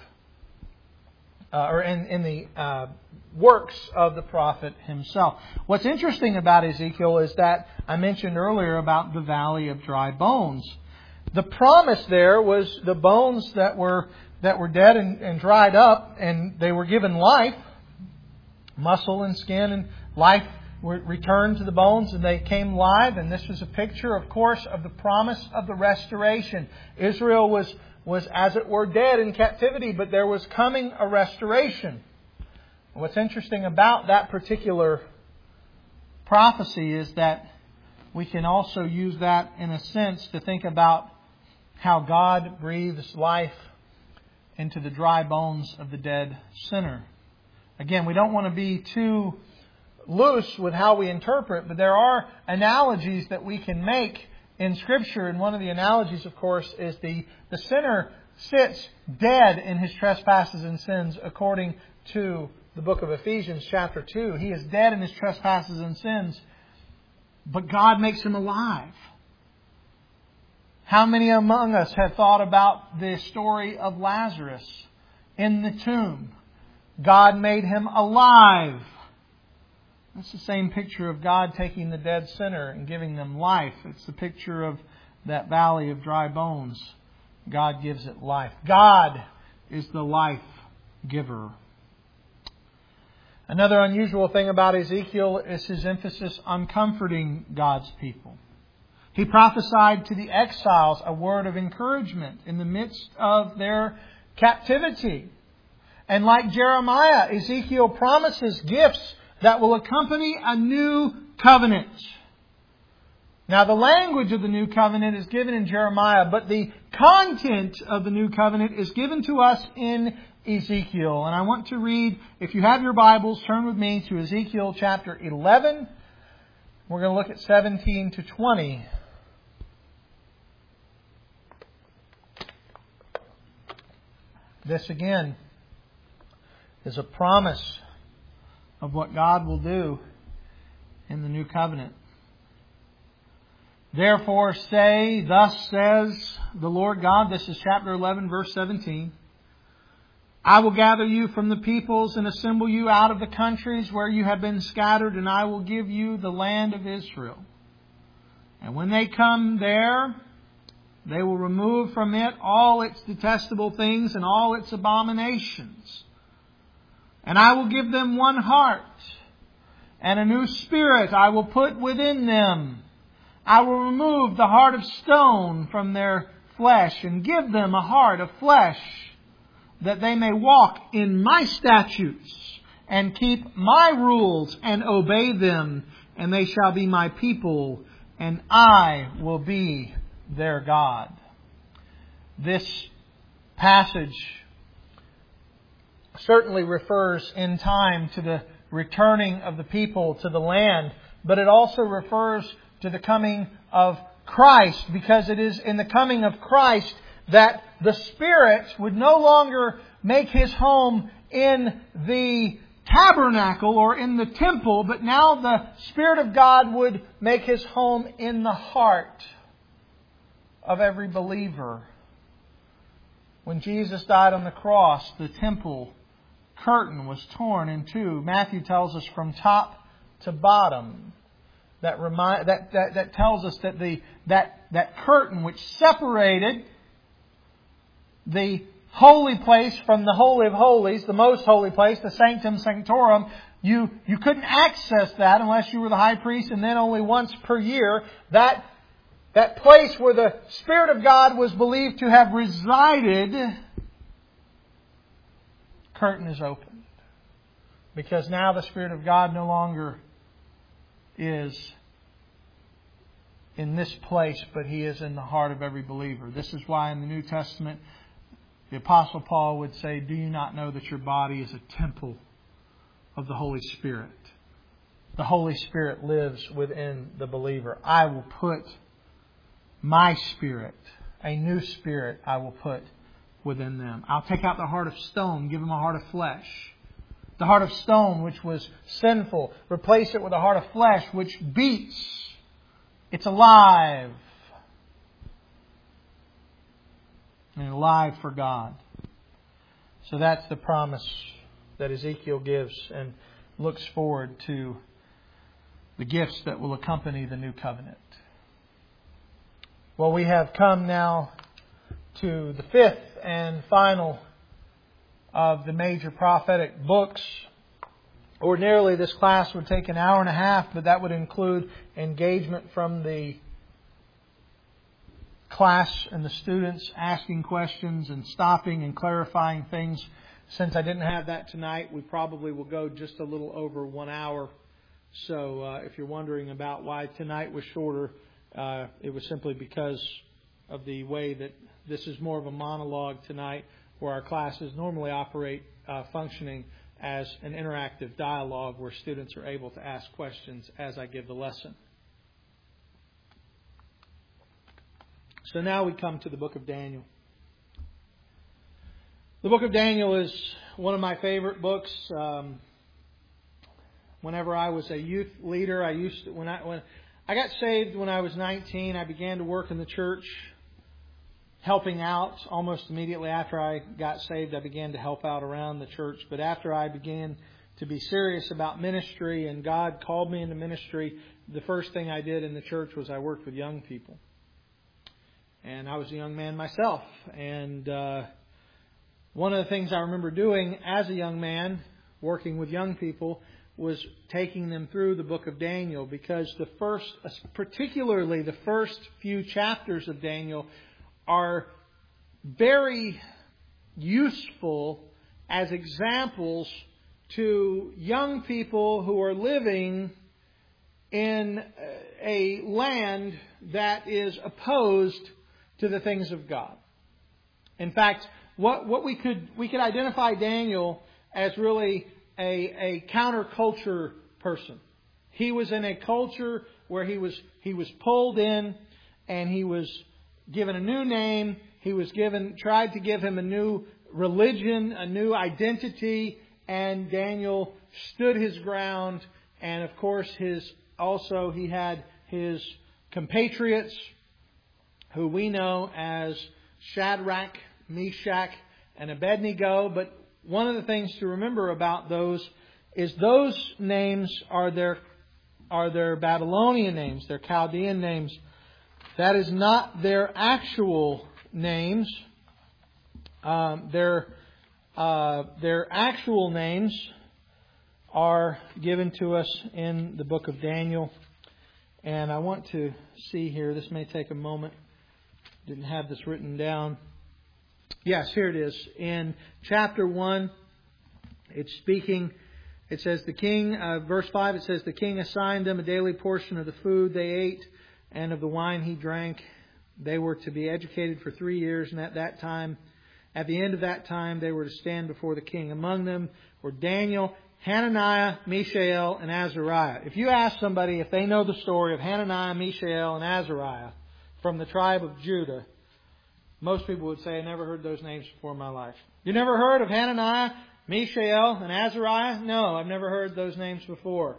in the works of the prophet himself. What's interesting about Ezekiel is that I mentioned earlier about the valley of dry bones. The promise there was the bones that were dead and dried up, and they were given life, muscle and skin and life were returned to the bones and they came live. And this was a picture, of course, of the promise of the restoration. Israel was as it were dead in captivity, but there was coming a restoration. What's interesting about that particular prophecy is that we can also use that in a sense to think about how God breathes life into the dry bones of the dead sinner. Again, we don't want to be too loose with how we interpret, but there are analogies that we can make in Scripture. And one of the analogies, of course, is the sinner sits dead in his trespasses and sins according to the book of Ephesians chapter 2. He is dead in his trespasses and sins, but God makes him alive. How many among us have thought about the story of Lazarus in the tomb? God made him alive. That's the same picture of God taking the dead sinner and giving them life. It's the picture of that valley of dry bones. God gives it life. God is the life giver. Another unusual thing about Ezekiel is his emphasis on comforting God's people. He prophesied to the exiles a word of encouragement in the midst of their captivity. And like Jeremiah, Ezekiel promises gifts that will accompany a new covenant. Now, the language of the new covenant is given in Jeremiah, but the content of the new covenant is given to us in Ezekiel. And I want to read, if you have your Bibles, turn with me to Ezekiel chapter 11. We're going to look at 17 to 20. This again is a promise of what God will do in the new covenant. Therefore say, thus says the Lord God, this is chapter 11, verse 17, I will gather you from the peoples and assemble you out of the countries where you have been scattered, and I will give you the land of Israel. And when they come there, they will remove from it all its detestable things and all its abominations. And I will give them one heart, and a new spirit I will put within them. I will remove the heart of stone from their flesh and give them a heart of flesh, that they may walk in my statutes and keep my rules and obey them, and they shall be my people, and I will be their God. This passage certainly refers in time to the returning of the people to the land, but it also refers to the coming of Christ, because it is in the coming of Christ that the Spirit would no longer make His home in the tabernacle or in the temple, but now the Spirit of God would make His home in the heart of every believer. When Jesus died on the cross, the temple curtain was torn in two. Matthew tells us from top to bottom. That tells us that that curtain which separated the holy place from the Holy of Holies, the most holy place, the Sanctum Sanctorum, you couldn't access that unless you were the high priest, and then only once per year. That place where the Spirit of God was believed to have resided, curtain is opened. Because now the Spirit of God no longer is in this place, but He is in the heart of every believer. This is why in the New Testament, the Apostle Paul would say, "Do you not know that your body is a temple of the Holy Spirit?" The Holy Spirit lives within the believer. I will put my spirit, a new spirit I will put within them. I'll take out the heart of stone, give them a heart of flesh. The heart of stone, which was sinful, replace it with a heart of flesh, which beats. It's alive. And alive for God. So that's the promise that Ezekiel gives and looks forward to the gifts that will accompany the new covenant. Well, we have come now to the fifth and final of the major prophetic books. Ordinarily, this class would take an hour and a half, but that would include engagement from the class and the students asking questions and stopping and clarifying things. Since I didn't have that tonight, we probably will go just a little over 1 hour. So if you're wondering about why tonight was shorter, it was simply because of the way that this is more of a monologue tonight, where our classes normally operate functioning as an interactive dialogue where students are able to ask questions as I give the lesson. So now we come to the book of Daniel. The book of Daniel is one of my favorite books. Whenever I was a youth leader, when I got saved when I was 19, I began to work in the church, helping out. Almost immediately after I got saved, I began to help out around the church. But after I began to be serious about ministry and God called me into ministry, the first thing I did in the church was I worked with young people. And I was a young man myself. And one of the things I remember doing as a young man, working with young people, was taking them through the book of Daniel. Because particularly the first few chapters of Daniel, are very useful as examples to young people who are living in a land that is opposed to the things of God. In fact, what we could identify Daniel as really a counterculture person. He was in a culture where he was pulled in, and he was given a new name. He was tried to give him a new religion, a new identity, and Daniel stood his ground. And of course, he had his compatriots, who we know as Shadrach, Meshach, and Abednego. But one of the things to remember about those is those names are their Babylonian names, their Chaldean names. That is not their actual names. Their actual names are given to us in the book of Daniel. And I want to see here. This may take a moment. Didn't have this written down. Yes, here it is. In chapter 1, it's speaking It says the king, verse 5, it says, the king assigned them a daily portion of the food they ate and of the wine he drank. They were to be educated for 3 years, and at the end of that time, they were to stand before the king. Among them were Daniel, Hananiah, Mishael, and Azariah. If you ask somebody if they know the story of Hananiah, Mishael, and Azariah from the tribe of Judah, most people would say, I never heard those names before in my life. You never heard of Hananiah, Mishael, and Azariah? No, I've never heard those names before.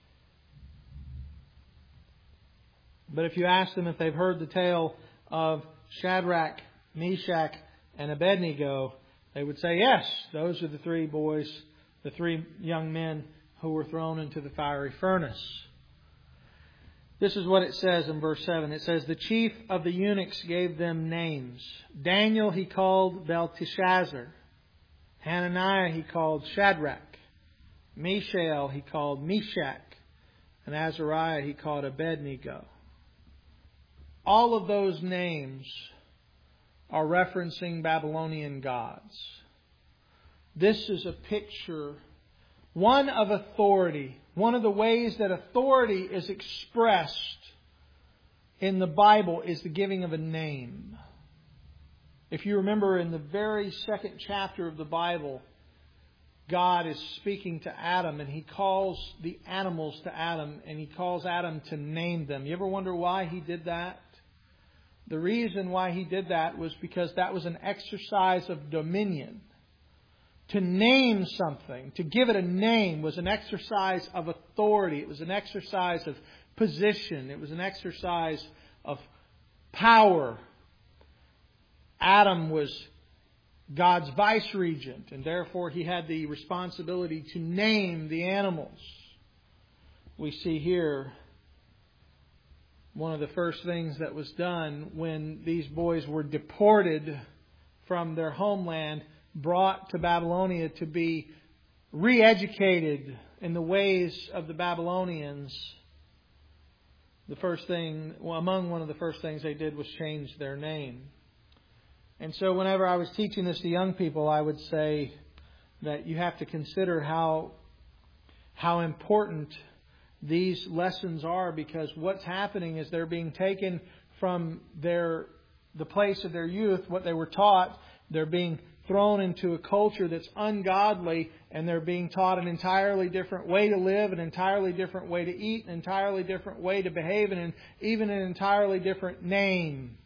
But if you ask them if they've heard the tale of Shadrach, Meshach, and Abednego, they would say, yes, those are the 3 boys, the 3 young men who were thrown into the fiery furnace. This is what it says in verse 7. It says, the chief of the eunuchs gave them names. Daniel he called Belteshazzar. Hananiah he called Shadrach. Mishael he called Meshach. And Azariah he called Abednego. All of those names are referencing Babylonian gods. This is a picture, one of authority. One of the ways that authority is expressed in the Bible is the giving of a name. If you remember in the very second chapter of the Bible, God is speaking to Adam and He calls the animals to Adam and He calls Adam to name them. You ever wonder why He did that? The reason why He did that was because that was an exercise of dominion. To name something, to give it a name, was an exercise of authority. It was an exercise of position. It was an exercise of power. Adam was God's vice-regent, and therefore he had the responsibility to name the animals. We see here one of the first things that was done when these boys were deported from their homeland, brought to Babylonia to be re-educated in the ways of the Babylonians. The first thing, among one of the first things they did was change their name. And so whenever I was teaching this to young people, I would say that you have to consider how important these lessons are, because what's happening is they're being taken from the place of their youth, what they were taught. They're being thrown into a culture that's ungodly, and they're being taught an entirely different way to live, an entirely different way to eat, an entirely different way to behave, and even an entirely different name.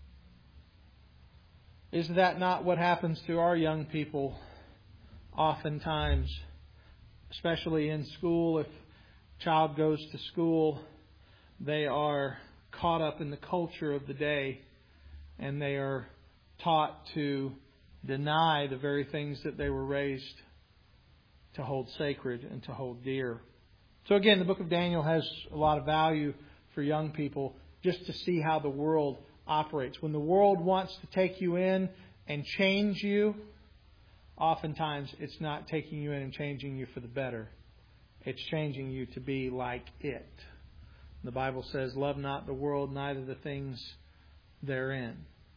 Is that not what happens to our young people oftentimes, especially in school? If a child goes to school, they are caught up in the culture of the day, and they are taught to deny the very things that they were raised to hold sacred and to hold dear. So again, the book of Daniel has a lot of value for young people, just to see how the world operates. When the world wants to take you in and change you, oftentimes it's not taking you in and changing you for the better. It's changing you to be like it. The Bible says, love not the world, neither the things therein.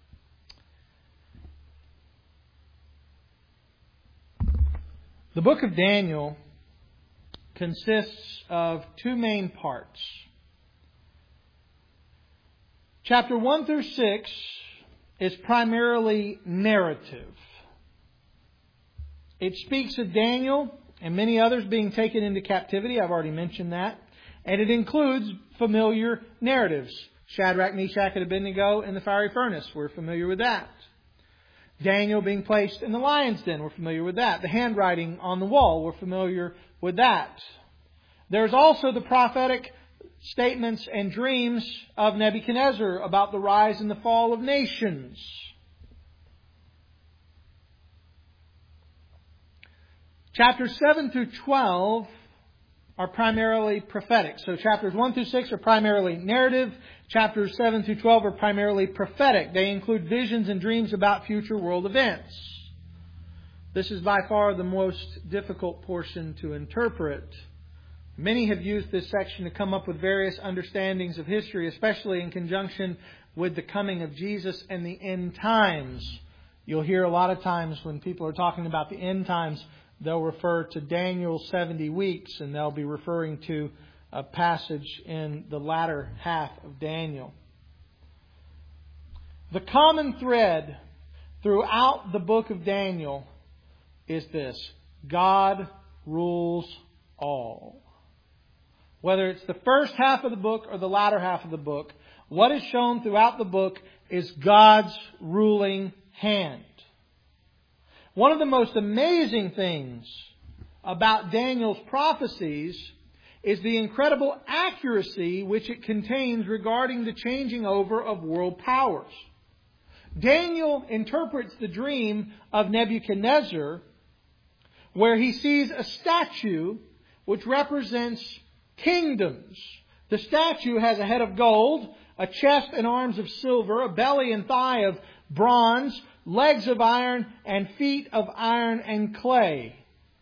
The book of Daniel consists of 2 main parts. Chapter 1 through 6 is primarily narrative. It speaks of Daniel and many others being taken into captivity. I've already mentioned that. And it includes familiar narratives. Shadrach, Meshach, and Abednego in the fiery furnace. We're familiar with that. Daniel being placed in the lion's den. We're familiar with that. The handwriting on the wall. We're familiar with that. There's also the prophetic statements and dreams of Nebuchadnezzar about the rise and the fall of nations. Chapters 7 through 12 are primarily prophetic. So chapters 1 through 6 are primarily narrative. Chapters 7 through 12 are primarily prophetic. They include visions and dreams about future world events. This is by far the most difficult portion to interpret. Many have used this section to come up with various understandings of history, especially in conjunction with the coming of Jesus and the end times. You'll hear a lot of times when people are talking about the end times, they'll refer to Daniel's 70 weeks, and they'll be referring to a passage in the latter half of Daniel. The common thread throughout the book of Daniel is this: God rules all. Whether it's the first half of the book or the latter half of the book, what is shown throughout the book is God's ruling hand. One of the most amazing things about Daniel's prophecies is the incredible accuracy which it contains regarding the changing over of world powers. Daniel interprets the dream of Nebuchadnezzar, where he sees a statue which represents kingdoms. The statue has a head of gold, a chest and arms of silver, a belly and thigh of bronze, legs of iron, and feet of iron and clay.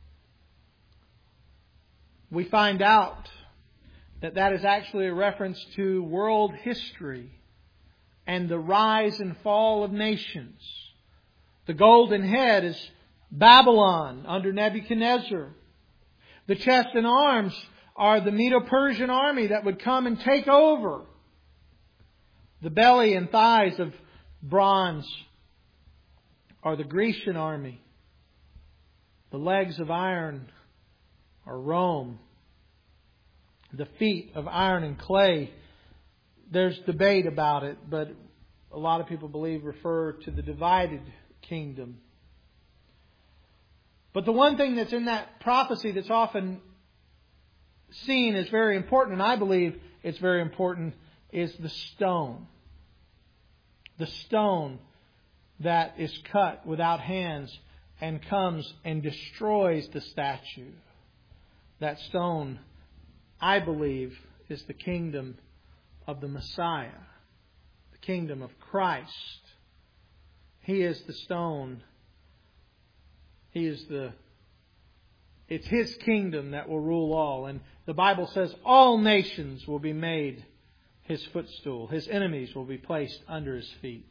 We find out that that is actually a reference to world history and the rise and fall of nations. The golden head is Babylon under Nebuchadnezzar. The chest and arms are the Medo-Persian army that would come and take over. The belly and thighs of bronze are the Grecian army. The legs of iron are Rome. The feet of iron and clay, there's debate about it, but a lot of people believe refer to the divided kingdom. But the one thing that's in that prophecy that's often seen as very important, and I believe it's very important, is the stone. The stone that is cut without hands and comes and destroys the statue. That stone, I believe, is the kingdom of the Messiah, the kingdom of Christ. He is the stone. It's His kingdom that will rule all. And the Bible says all nations will be made His footstool. His enemies will be placed under His feet.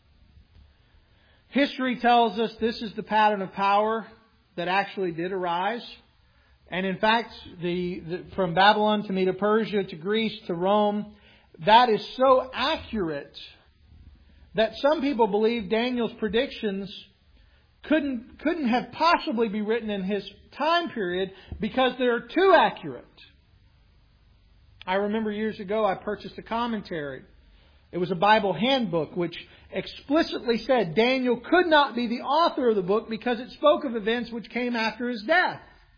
History tells us this is the pattern of power that actually did arise. And in fact, from Babylon to Medo-Persia to Greece to Rome, that is so accurate that some people believe Daniel's predictions couldn't have possibly be written in his time period because they're too accurate. I remember years ago I purchased a commentary. It was a Bible handbook which explicitly said Daniel could not be the author of the book because it spoke of events which came after his death.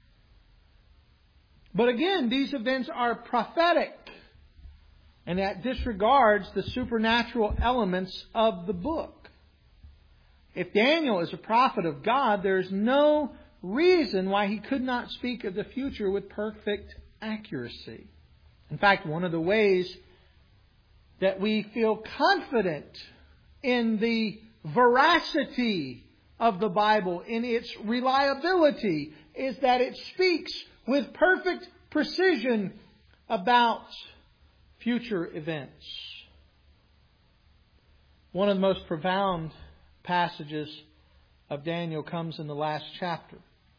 But again, these events are prophetic, and that disregards the supernatural elements of the book. If Daniel is a prophet of God, there is no reason why he could not speak of the future with perfect accuracy. In fact, one of the ways that we feel confident in the veracity of the Bible, in its reliability, is that it speaks with perfect precision about future events. One of the most profound passages of Daniel comes in the last chapter.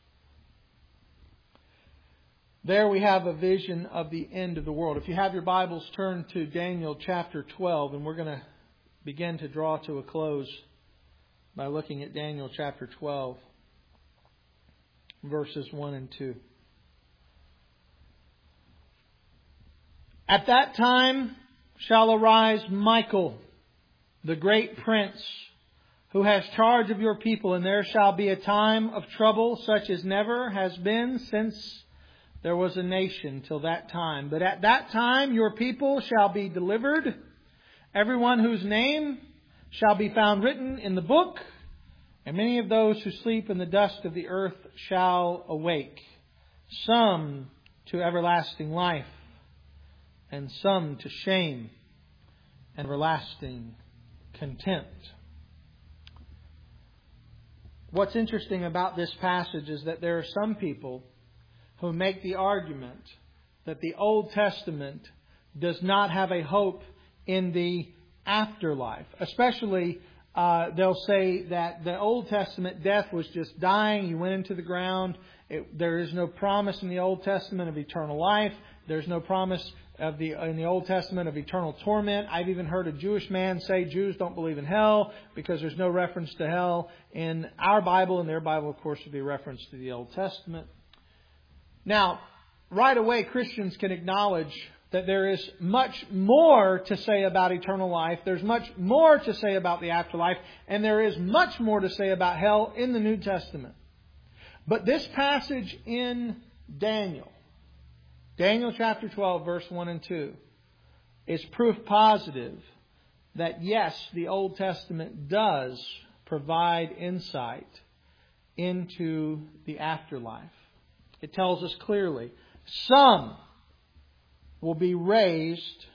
There we have a vision of the end of the world. If you have your Bibles, turn to Daniel chapter 12, and we're going to begin to draw to a close by looking at Daniel chapter 12, verses 1 and 2. At that time shall arise Michael, the great prince, who has charge of your people, and there shall be a time of trouble such as never has been since there was a nation till that time. But at that time your people shall be delivered, everyone whose name shall be found written in the book, and many of those who sleep in the dust of the earth shall awake, some to everlasting life, and some to shame and everlasting contempt. What's interesting about this passage is that there are some people who make the argument that the Old Testament does not have a hope in the afterlife, especially they'll say that the Old Testament death was just dying. You went into the ground. There is no promise in the Old Testament of eternal life. There's no promise in the Old Testament of eternal torment. I've even heard a Jewish man say Jews don't believe in hell because there's no reference to hell in our Bible, and their Bible, of course, would be a reference to the Old Testament. Now, right away, Christians can acknowledge that there is much more to say about eternal life. There's much more to say about the afterlife, and there is much more to say about hell in the New Testament. But this passage in Daniel chapter 12, verse 1 and 2, is proof positive that yes, the Old Testament does provide insight into the afterlife. It tells us clearly, some will be raised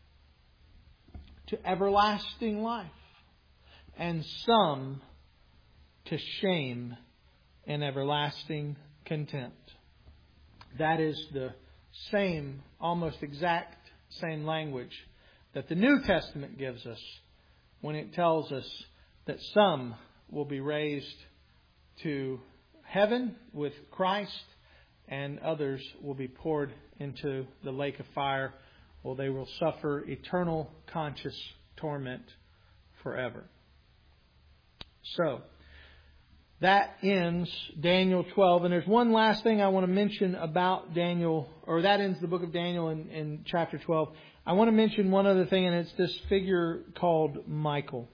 to everlasting life, and some to shame and everlasting contempt. That is the same, almost exact same language that the New Testament gives us when it tells us that some will be raised to heaven with Christ and others will be poured into the lake of fire where they will suffer eternal conscious torment forever. So, that ends Daniel 12. And there's one last thing I want to mention about Daniel, or that ends the book of Daniel in chapter 12. I want to mention one other thing, and it's this figure called Michael.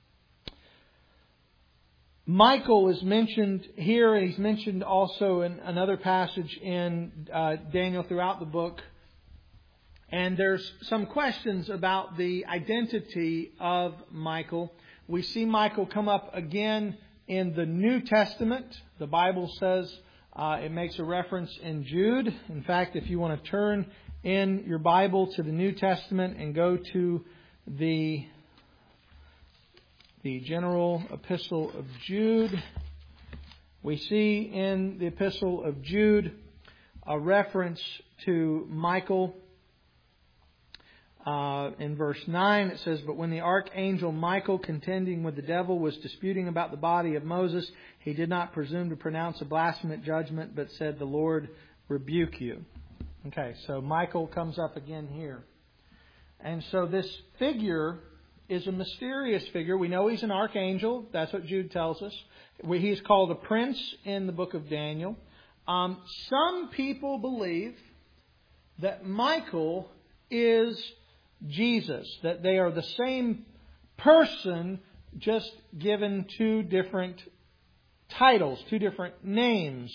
Michael is mentioned here, and he's mentioned also in another passage in Daniel throughout the book. And there's some questions about the identity of Michael. We see Michael come up again in the New Testament. The Bible says it makes a reference in Jude. In fact, if you want to turn in your Bible to the New Testament and go to the general epistle of Jude, we see in the epistle of Jude a reference to Michael. In verse 9 it says, "But when the archangel Michael, contending with the devil, was disputing about the body of Moses, he did not presume to pronounce a blasphemous judgment, but said, 'The Lord rebuke you.'" Okay, so Michael comes up again here. And so this figure is a mysterious figure. We know he's an archangel. That's what Jude tells us. He's called a prince in the book of Daniel. Some people believe that Michael is Jesus, that they are the same person, just given two different titles, two different names.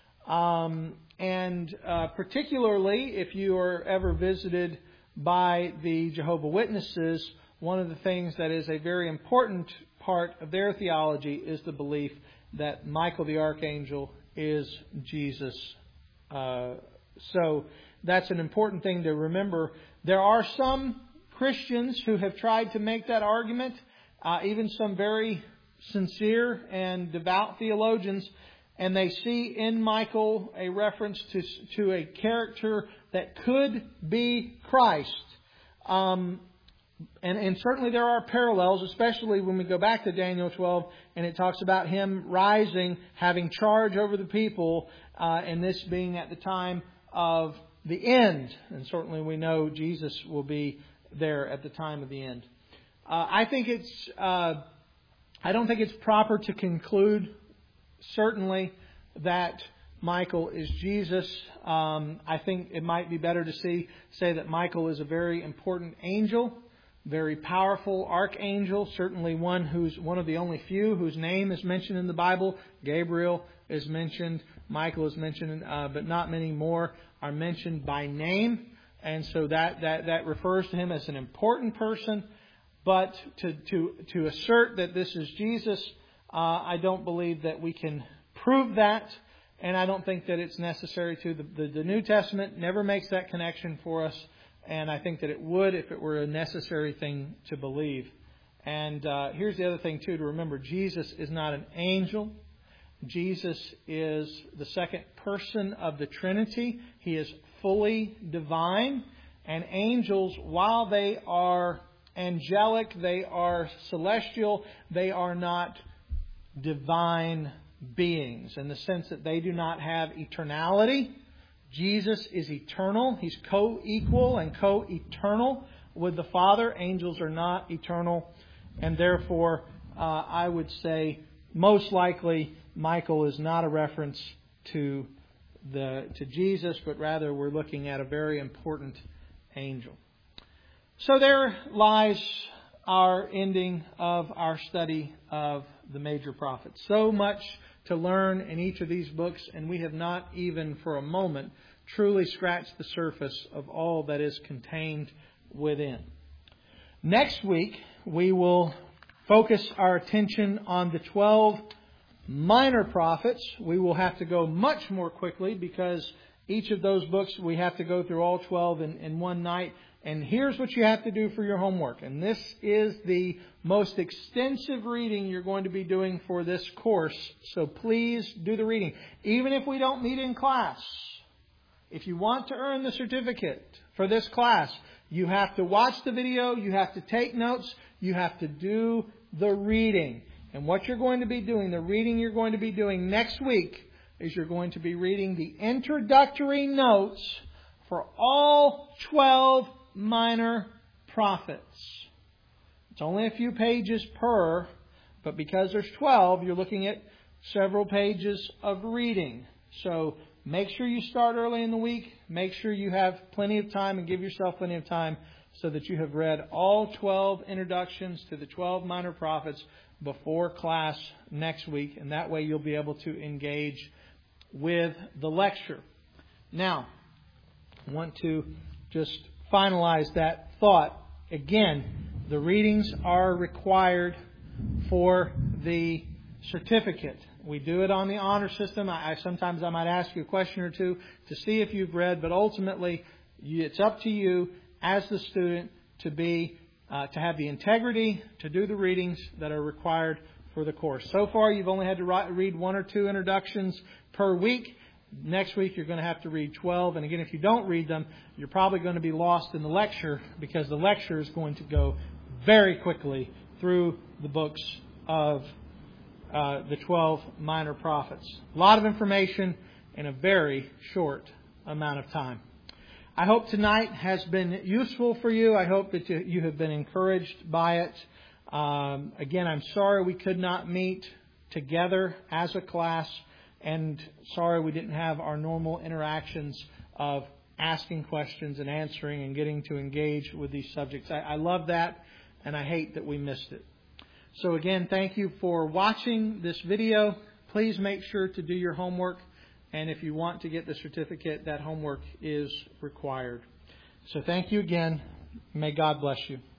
Particularly if you are ever visited by the Jehovah's Witnesses, one of the things that is a very important part of their theology is the belief that Michael the Archangel is Jesus. So that's an important thing to remember. There are some Christians who have tried to make that argument, even some very sincere and devout theologians, and they see in Michael a reference to a character that could be Christ. And certainly there are parallels, especially when we go back to Daniel 12, and it talks about him rising, having charge over the people, and this being at the time of the end. And certainly we know Jesus will be there at the time of the end. I don't think it's proper to conclude, certainly, that Michael is Jesus. I think it might be better to say that Michael is a very important angel, very powerful archangel, certainly one who's one of the only few whose name is mentioned in the Bible. Gabriel is mentioned, Michael is mentioned, but not many more are mentioned by name. And so that refers to him as an important person. But to assert that this is Jesus, I don't believe that we can prove that. And I don't think that it's necessary to. The New Testament never makes that connection for us. And I think that it would if it were a necessary thing to believe. And here's the other thing, too, to remember. Jesus is not an angel. Jesus is the second person of the Trinity. He is fully divine. And angels, while they are angelic. They are celestial. They are not divine beings in the sense that they do not have eternality. Jesus is eternal. He's co-equal and co-eternal with the Father. Angels are not eternal. And therefore, I would say most likely Michael is not a reference to Jesus, but rather we're looking at a very important angel. So there lies our ending of our study of the major prophets. So much to learn in each of these books, and we have not even for a moment truly scratched the surface of all that is contained within. Next week, we will focus our attention on the 12 minor prophets. We will have to go much more quickly because each of those books we have to go through all 12 in one night. And here's what you have to do for your homework. And this is the most extensive reading you're going to be doing for this course. So please do the reading. Even if we don't meet in class, if you want to earn the certificate for this class, you have to watch the video, you have to take notes, you have to do the reading. And what you're going to be doing, the reading you're going to be doing next week, is you're going to be reading the introductory notes for all 12 minor prophets. It's only a few pages per, but because there's 12, you're looking at several pages of reading. So make sure you start early in the week. Make sure you have plenty of time and give yourself plenty of time so that you have read all 12 introductions to the 12 minor prophets before class next week. And that way you'll be able to engage with the lecture. Now, I want to just finalize that thought. Again, the readings are required for the certificate. We do it on the honor system. Sometimes I might ask you a question or two to see if you've read, but ultimately it's up to you as the student to have the integrity to do the readings that are required for the course. So far, you've only had to read 1 or 2 introductions per week. Next week, you're going to have to read 12. And again, if you don't read them, you're probably going to be lost in the lecture because the lecture is going to go very quickly through the books of the 12 minor prophets. A lot of information in a very short amount of time. I hope tonight has been useful for you. I hope that you have been encouraged by it. Again, I'm sorry we could not meet together as a class. And sorry we didn't have our normal interactions of asking questions and answering and getting to engage with these subjects. I love that, and I hate that we missed it. So again, thank you for watching this video. Please make sure to do your homework. And if you want to get the certificate, that homework is required. So thank you again. May God bless you.